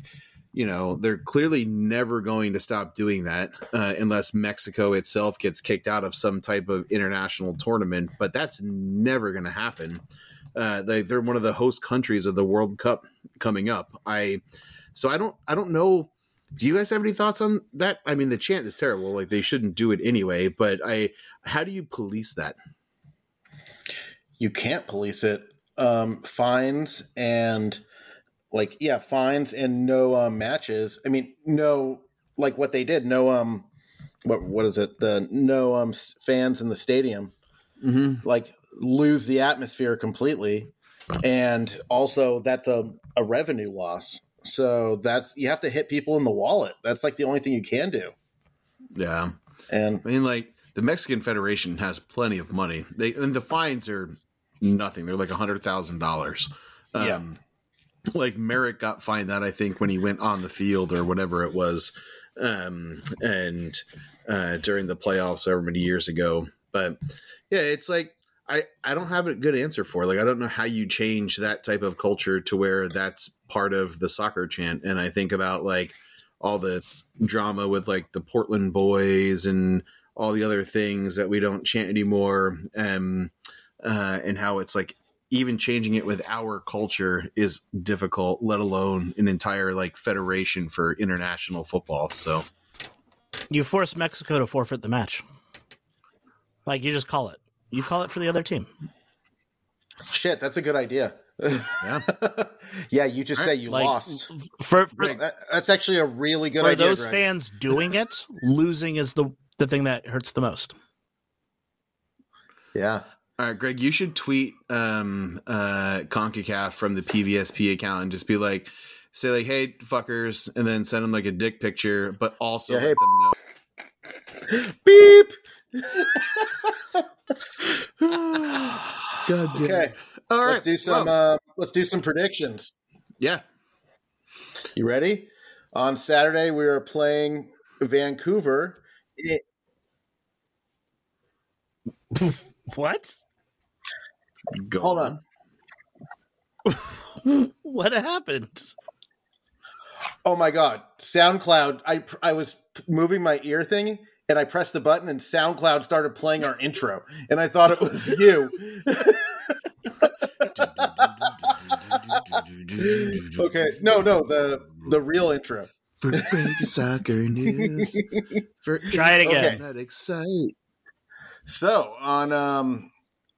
you know, they're clearly never going to stop doing that uh, unless Mexico itself gets kicked out of some type of international tournament. But that's never going to happen. Uh, they, they're one of the host countries of the World Cup coming up. I so I don't I don't know. Do you guys have any thoughts on that? I mean, the chant is terrible. Like, they shouldn't do it anyway. But I, how do you police that? You can't police it. Um, fines and like, yeah, fines and no um, matches. I mean, no, like what they did. No, um, what what is it? The no um fans in the stadium. Mm-hmm. Like, lose the atmosphere completely, and also that's a, a revenue loss. So that's, you have to hit people in the wallet. That's like the only thing you can do. Yeah. And I mean, like, the Mexican Federation has plenty of money. They and the fines are nothing. They're like a hundred thousand dollars. Yeah. Like Merrick got fined that, I think, when he went on the field or whatever it was, um, and uh, during the playoffs however many years ago. But yeah, it's like, I, I don't have a good answer for it. Like, I don't know how you change that type of culture to where that's part of the soccer chant. And I think about like all the drama with like the Portland boys and all the other things that we don't chant anymore. Um, uh, and how it's like, even changing it with our culture is difficult, let alone an entire like federation for international football. So You force Mexico to forfeit the match. Like, you just call it. You call it for the other team. shit, that's a good idea. yeah, yeah, you just say you Like, lost. For, for, Right. That, that's actually a really good for idea. those Greg. fans doing it, losing is the the thing that hurts the most. Yeah. all right, Greg, you should tweet um, uh, CONCACAF from the P V S P account and just be like, say like, "Hey, fuckers," and then send them like a dick picture, but also Yeah, let hey. them know. Beep. God damn. Okay. All right. Let's do some. Well, Uh, let's do some predictions. yeah. You ready? On Saturday, we are playing Vancouver. It- What? Go hold on. on. What happened? Oh my God! SoundCloud. I I was moving my ear thing, and I pressed the button, and SoundCloud started playing our intro, and I thought it was you. Okay. No, no, the the real intro. For great soccer news. For Try it again. That excite. So on um.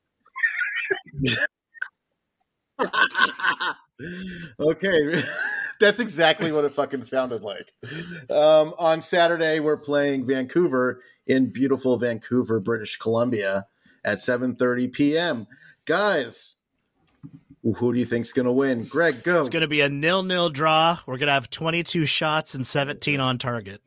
Okay, that's exactly what it fucking sounded like. Um, on Saturday, we're playing Vancouver in beautiful Vancouver, British Columbia, at seven thirty p.m. Guys, who do you think's gonna win? Greg, go. It's going to be a nil-nil draw. We're going to have twenty-two shots and seventeen on target.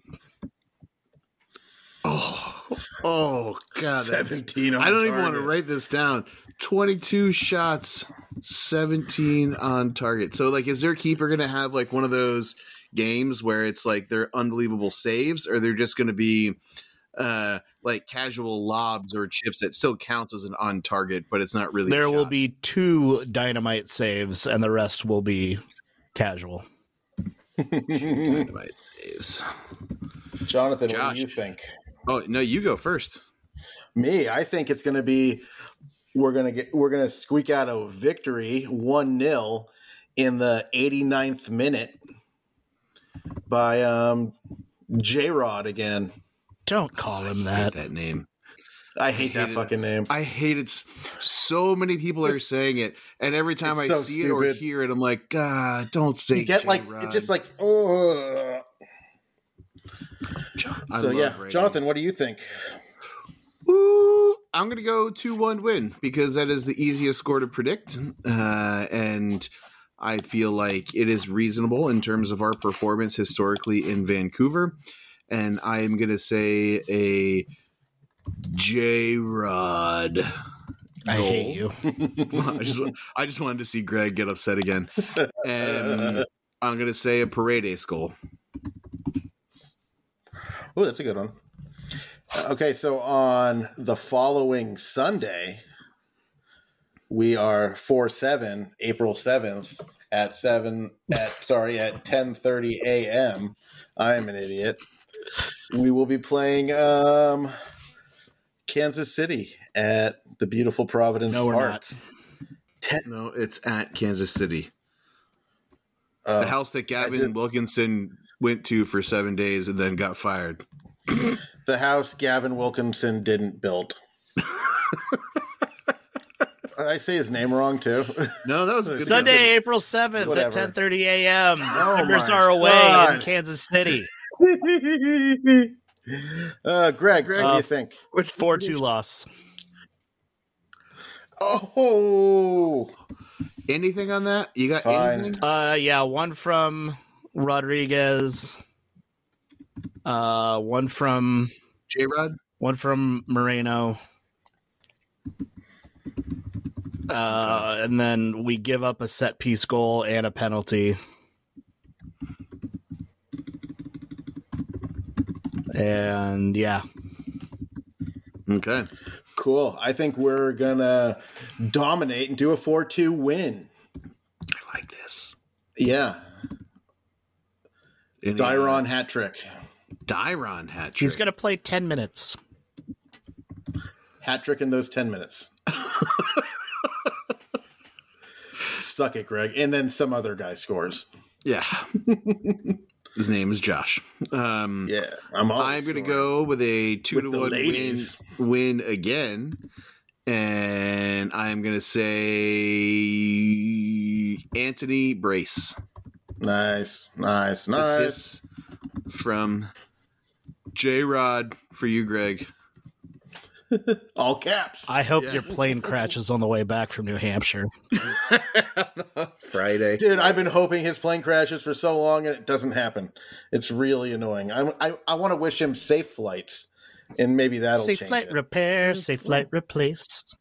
Oh, oh God. that's- seventeen. On I don't even want to target. write this down. twenty-two shots, seventeen on target. So, like, is their keeper going to have, like, one of those games where it's, like, they're unbelievable saves, or they're just going to be, uh, like, casual lobs or chips that still counts as an on target, but it's not really There a will shot? be two dynamite saves, and the rest will be casual. Dynamite saves. Jonathan, what Josh. do you think? Oh, no, you go first. Me, I think it's going to be we're going to get we're going to squeak out a victory one nil in the eighty-ninth minute by um J-Rod again. Don't call him I hate that. that name. I hate that hated fucking name. I hate it. s- So many people are saying it, and every time It's I so see it or stupid. hear it, I'm like, God, don't say. You get like J-Rod." it just like oh. I So love yeah, Ray. Jonathan, what do you think? Ooh, I'm gonna go two one win because that is the easiest score to predict, uh, and I feel like it is reasonable in terms of our performance historically in Vancouver, and I am gonna say a J Rod. I hate you. I just, I just wanted to see Greg get upset again. And I'm going to say a Paredes goal. Oh, that's a good one. Uh, Okay, so on the following Sunday, we are four seven, April seventh, at seven at sorry at ten thirty a.m. I am an idiot. We will be playing um, Kansas City at the beautiful Providence No, we're Park. not. Ten- No, it's at Kansas City. uh, The house that Gavin did- Wilkinson went to for seven days and then got fired. the house Gavin Wilkinson didn't build. Did I say his name wrong too? No, that was good. Sunday, April seventh Whatever. at ten thirty a.m. Oh Members my are away God. in Kansas City. uh, Greg, Greg, what do Uh, you think? four two loss. Oh, Anything on that? You got Fine. anything? Uh, yeah, one from Rodriguez. Uh, one from J Rod? one from Moreno. Uh, and then we give up a set piece goal and a penalty. And yeah, Okay. cool. I think we're gonna dominate and do a four two win. I like this. Yeah, Any, Dyron hat trick. uh, Dyron hat trick. he's gonna play ten minutes. Hat trick in those ten minutes. Suck it, Greg. And then some other guy scores. Yeah. His name is Josh. Um, Yeah, I'm always I'm going to scoring. go with a two With to the one win, ladies. win again, and I'm going to say Anthony Brace. Nice, nice, nice. Assists from J Rod for you, Greg. All caps. I hope Yeah. your plane crashes on the way back from New Hampshire. Friday. Dude, I've been hoping his plane crashes for so long and it doesn't happen. It's really annoying. I I, I want to wish him safe flights, and maybe that'll Safe change flight it. repair, safe flight replaced.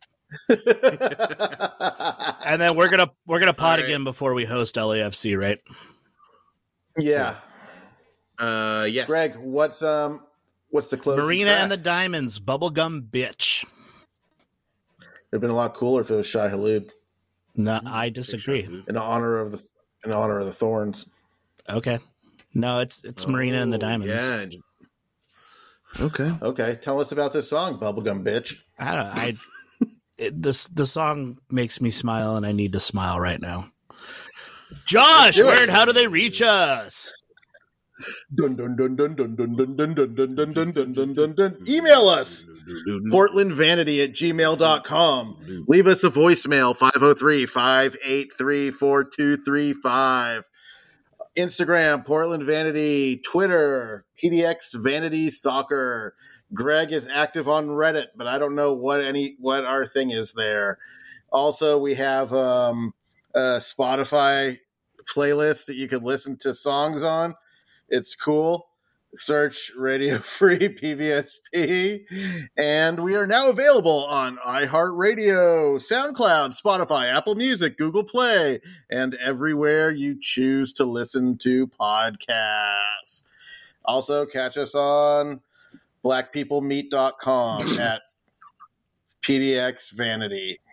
And then we're gonna we're gonna pod All right. again before we host L A F C, right? Yeah, Uh, yes. Greg, what's um what's the closing Marina track? and the Diamonds, bubblegum bitch. It'd been a lot cooler if it was Shai Halud No, I disagree. in honor of the in honor of the Thorns. Okay, no, it's it's Marina and the Oh, Diamonds. Yeah. Okay. Okay, tell us about this song, Bubblegum Bitch. I don't. I it, this the song makes me smile, and I need to smile right now. Josh, do it. where and how do they reach us? Dun dun dun dun dun dun dun dun dun dun dun dun dun dun dun dun. Email us. Portland Vanity at gmail dot com. Leave us a voicemail, five oh three, five eight three, four two three five. Instagram, Portland Vanity. Twitter, P D X Vanity Stalker. Greg is active on Reddit, but I don't know what any what our thing is there. Also, we have um, a Spotify playlist that you can listen to songs on. It's cool. Search Radio Free P V S P. And we are now available on iHeartRadio, SoundCloud, Spotify, Apple Music, Google Play, and everywhere you choose to listen to podcasts. Also, catch us on black people meet dot com at P D X Vanity.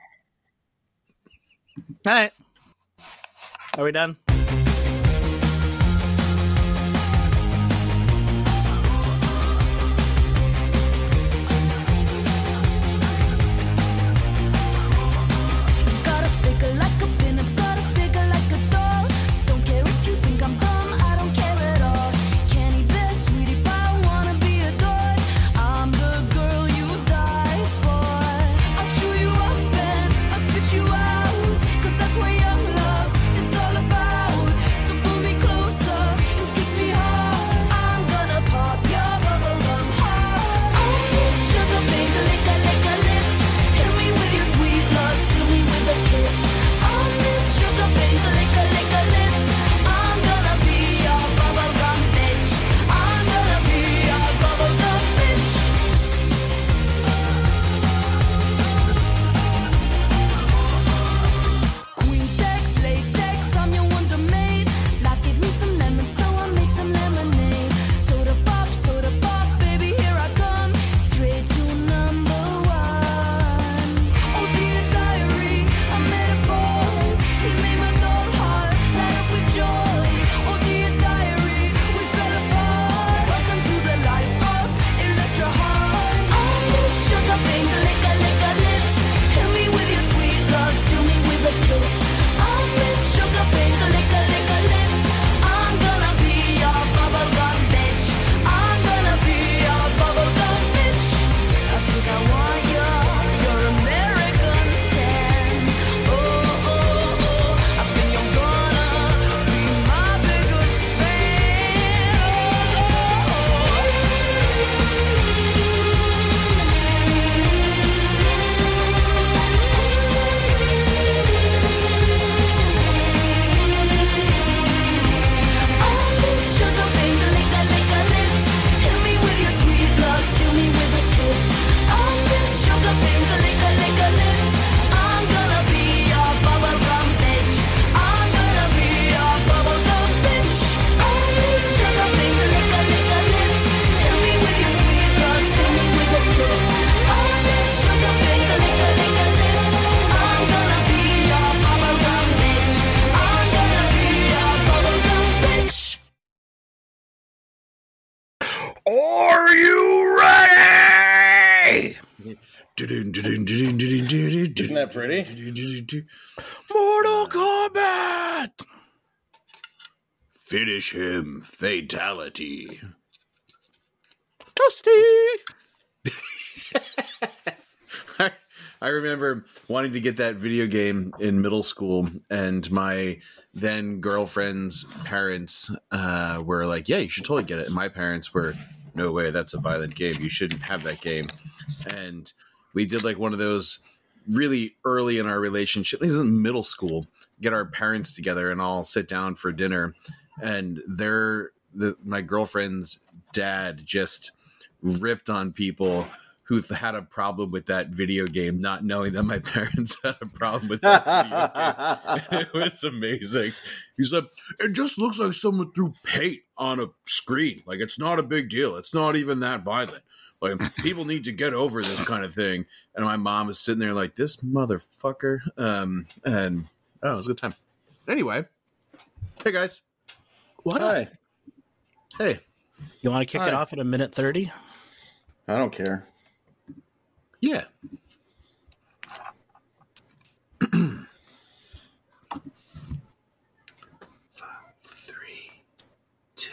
All right, are we done? Gotta figure like a pin, gotta figure like a doll. Don't care if you think I'm dumb, I don't care at all. Candy best, sweetie pie, wanna be adored. I'm the girl you die for. I'll chew you up and I'll spit you out, 'cause that's what young love is all about. Isn't that pretty? Mortal Kombat! Finish him. Fatality. Dusty! I, I remember wanting to get that video game in middle school, and my then girlfriend's parents uh, were like, yeah, you should totally get it. And my parents were, no way, that's a violent game. You shouldn't have that game. And we did like one of those really early in our relationship, this is in middle school, get our parents together and all sit down for dinner. And they're, the, my girlfriend's dad just ripped on people who had a problem with that video game, not knowing that my parents had a problem with that video game. It was amazing. He's like, it just looks like someone threw paint on a screen. Like, it's not a big deal. It's not even that violent. Like, people need to get over this kind of thing. And my mom was sitting there like, this motherfucker. Um, and, oh, it was a good time. Anyway. Hey, guys. What? Hi. Hey. You want to kick Hi. it off at a minute thirty? I don't care. Yeah. Five, three, two,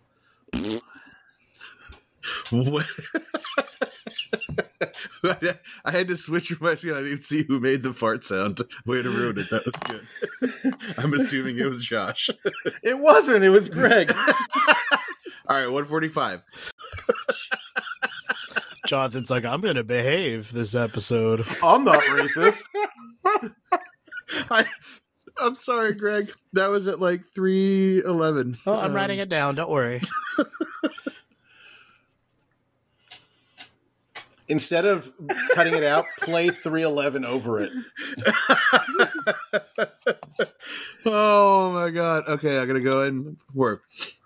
one. What? I had to switch from my screen. I didn't see who made the fart sound. Way to ruin it. That was good. I'm assuming it was Josh. It wasn't. It was Greg. All right, one forty-five. Jonathan's like, I'm going to behave this episode. I'm not racist. I, I'm sorry, Greg. That was at like three eleven. Oh, I'm Um, writing it down. Don't worry. Instead of cutting it out, play three eleven over it. Oh my god. Okay, I gotta go and work.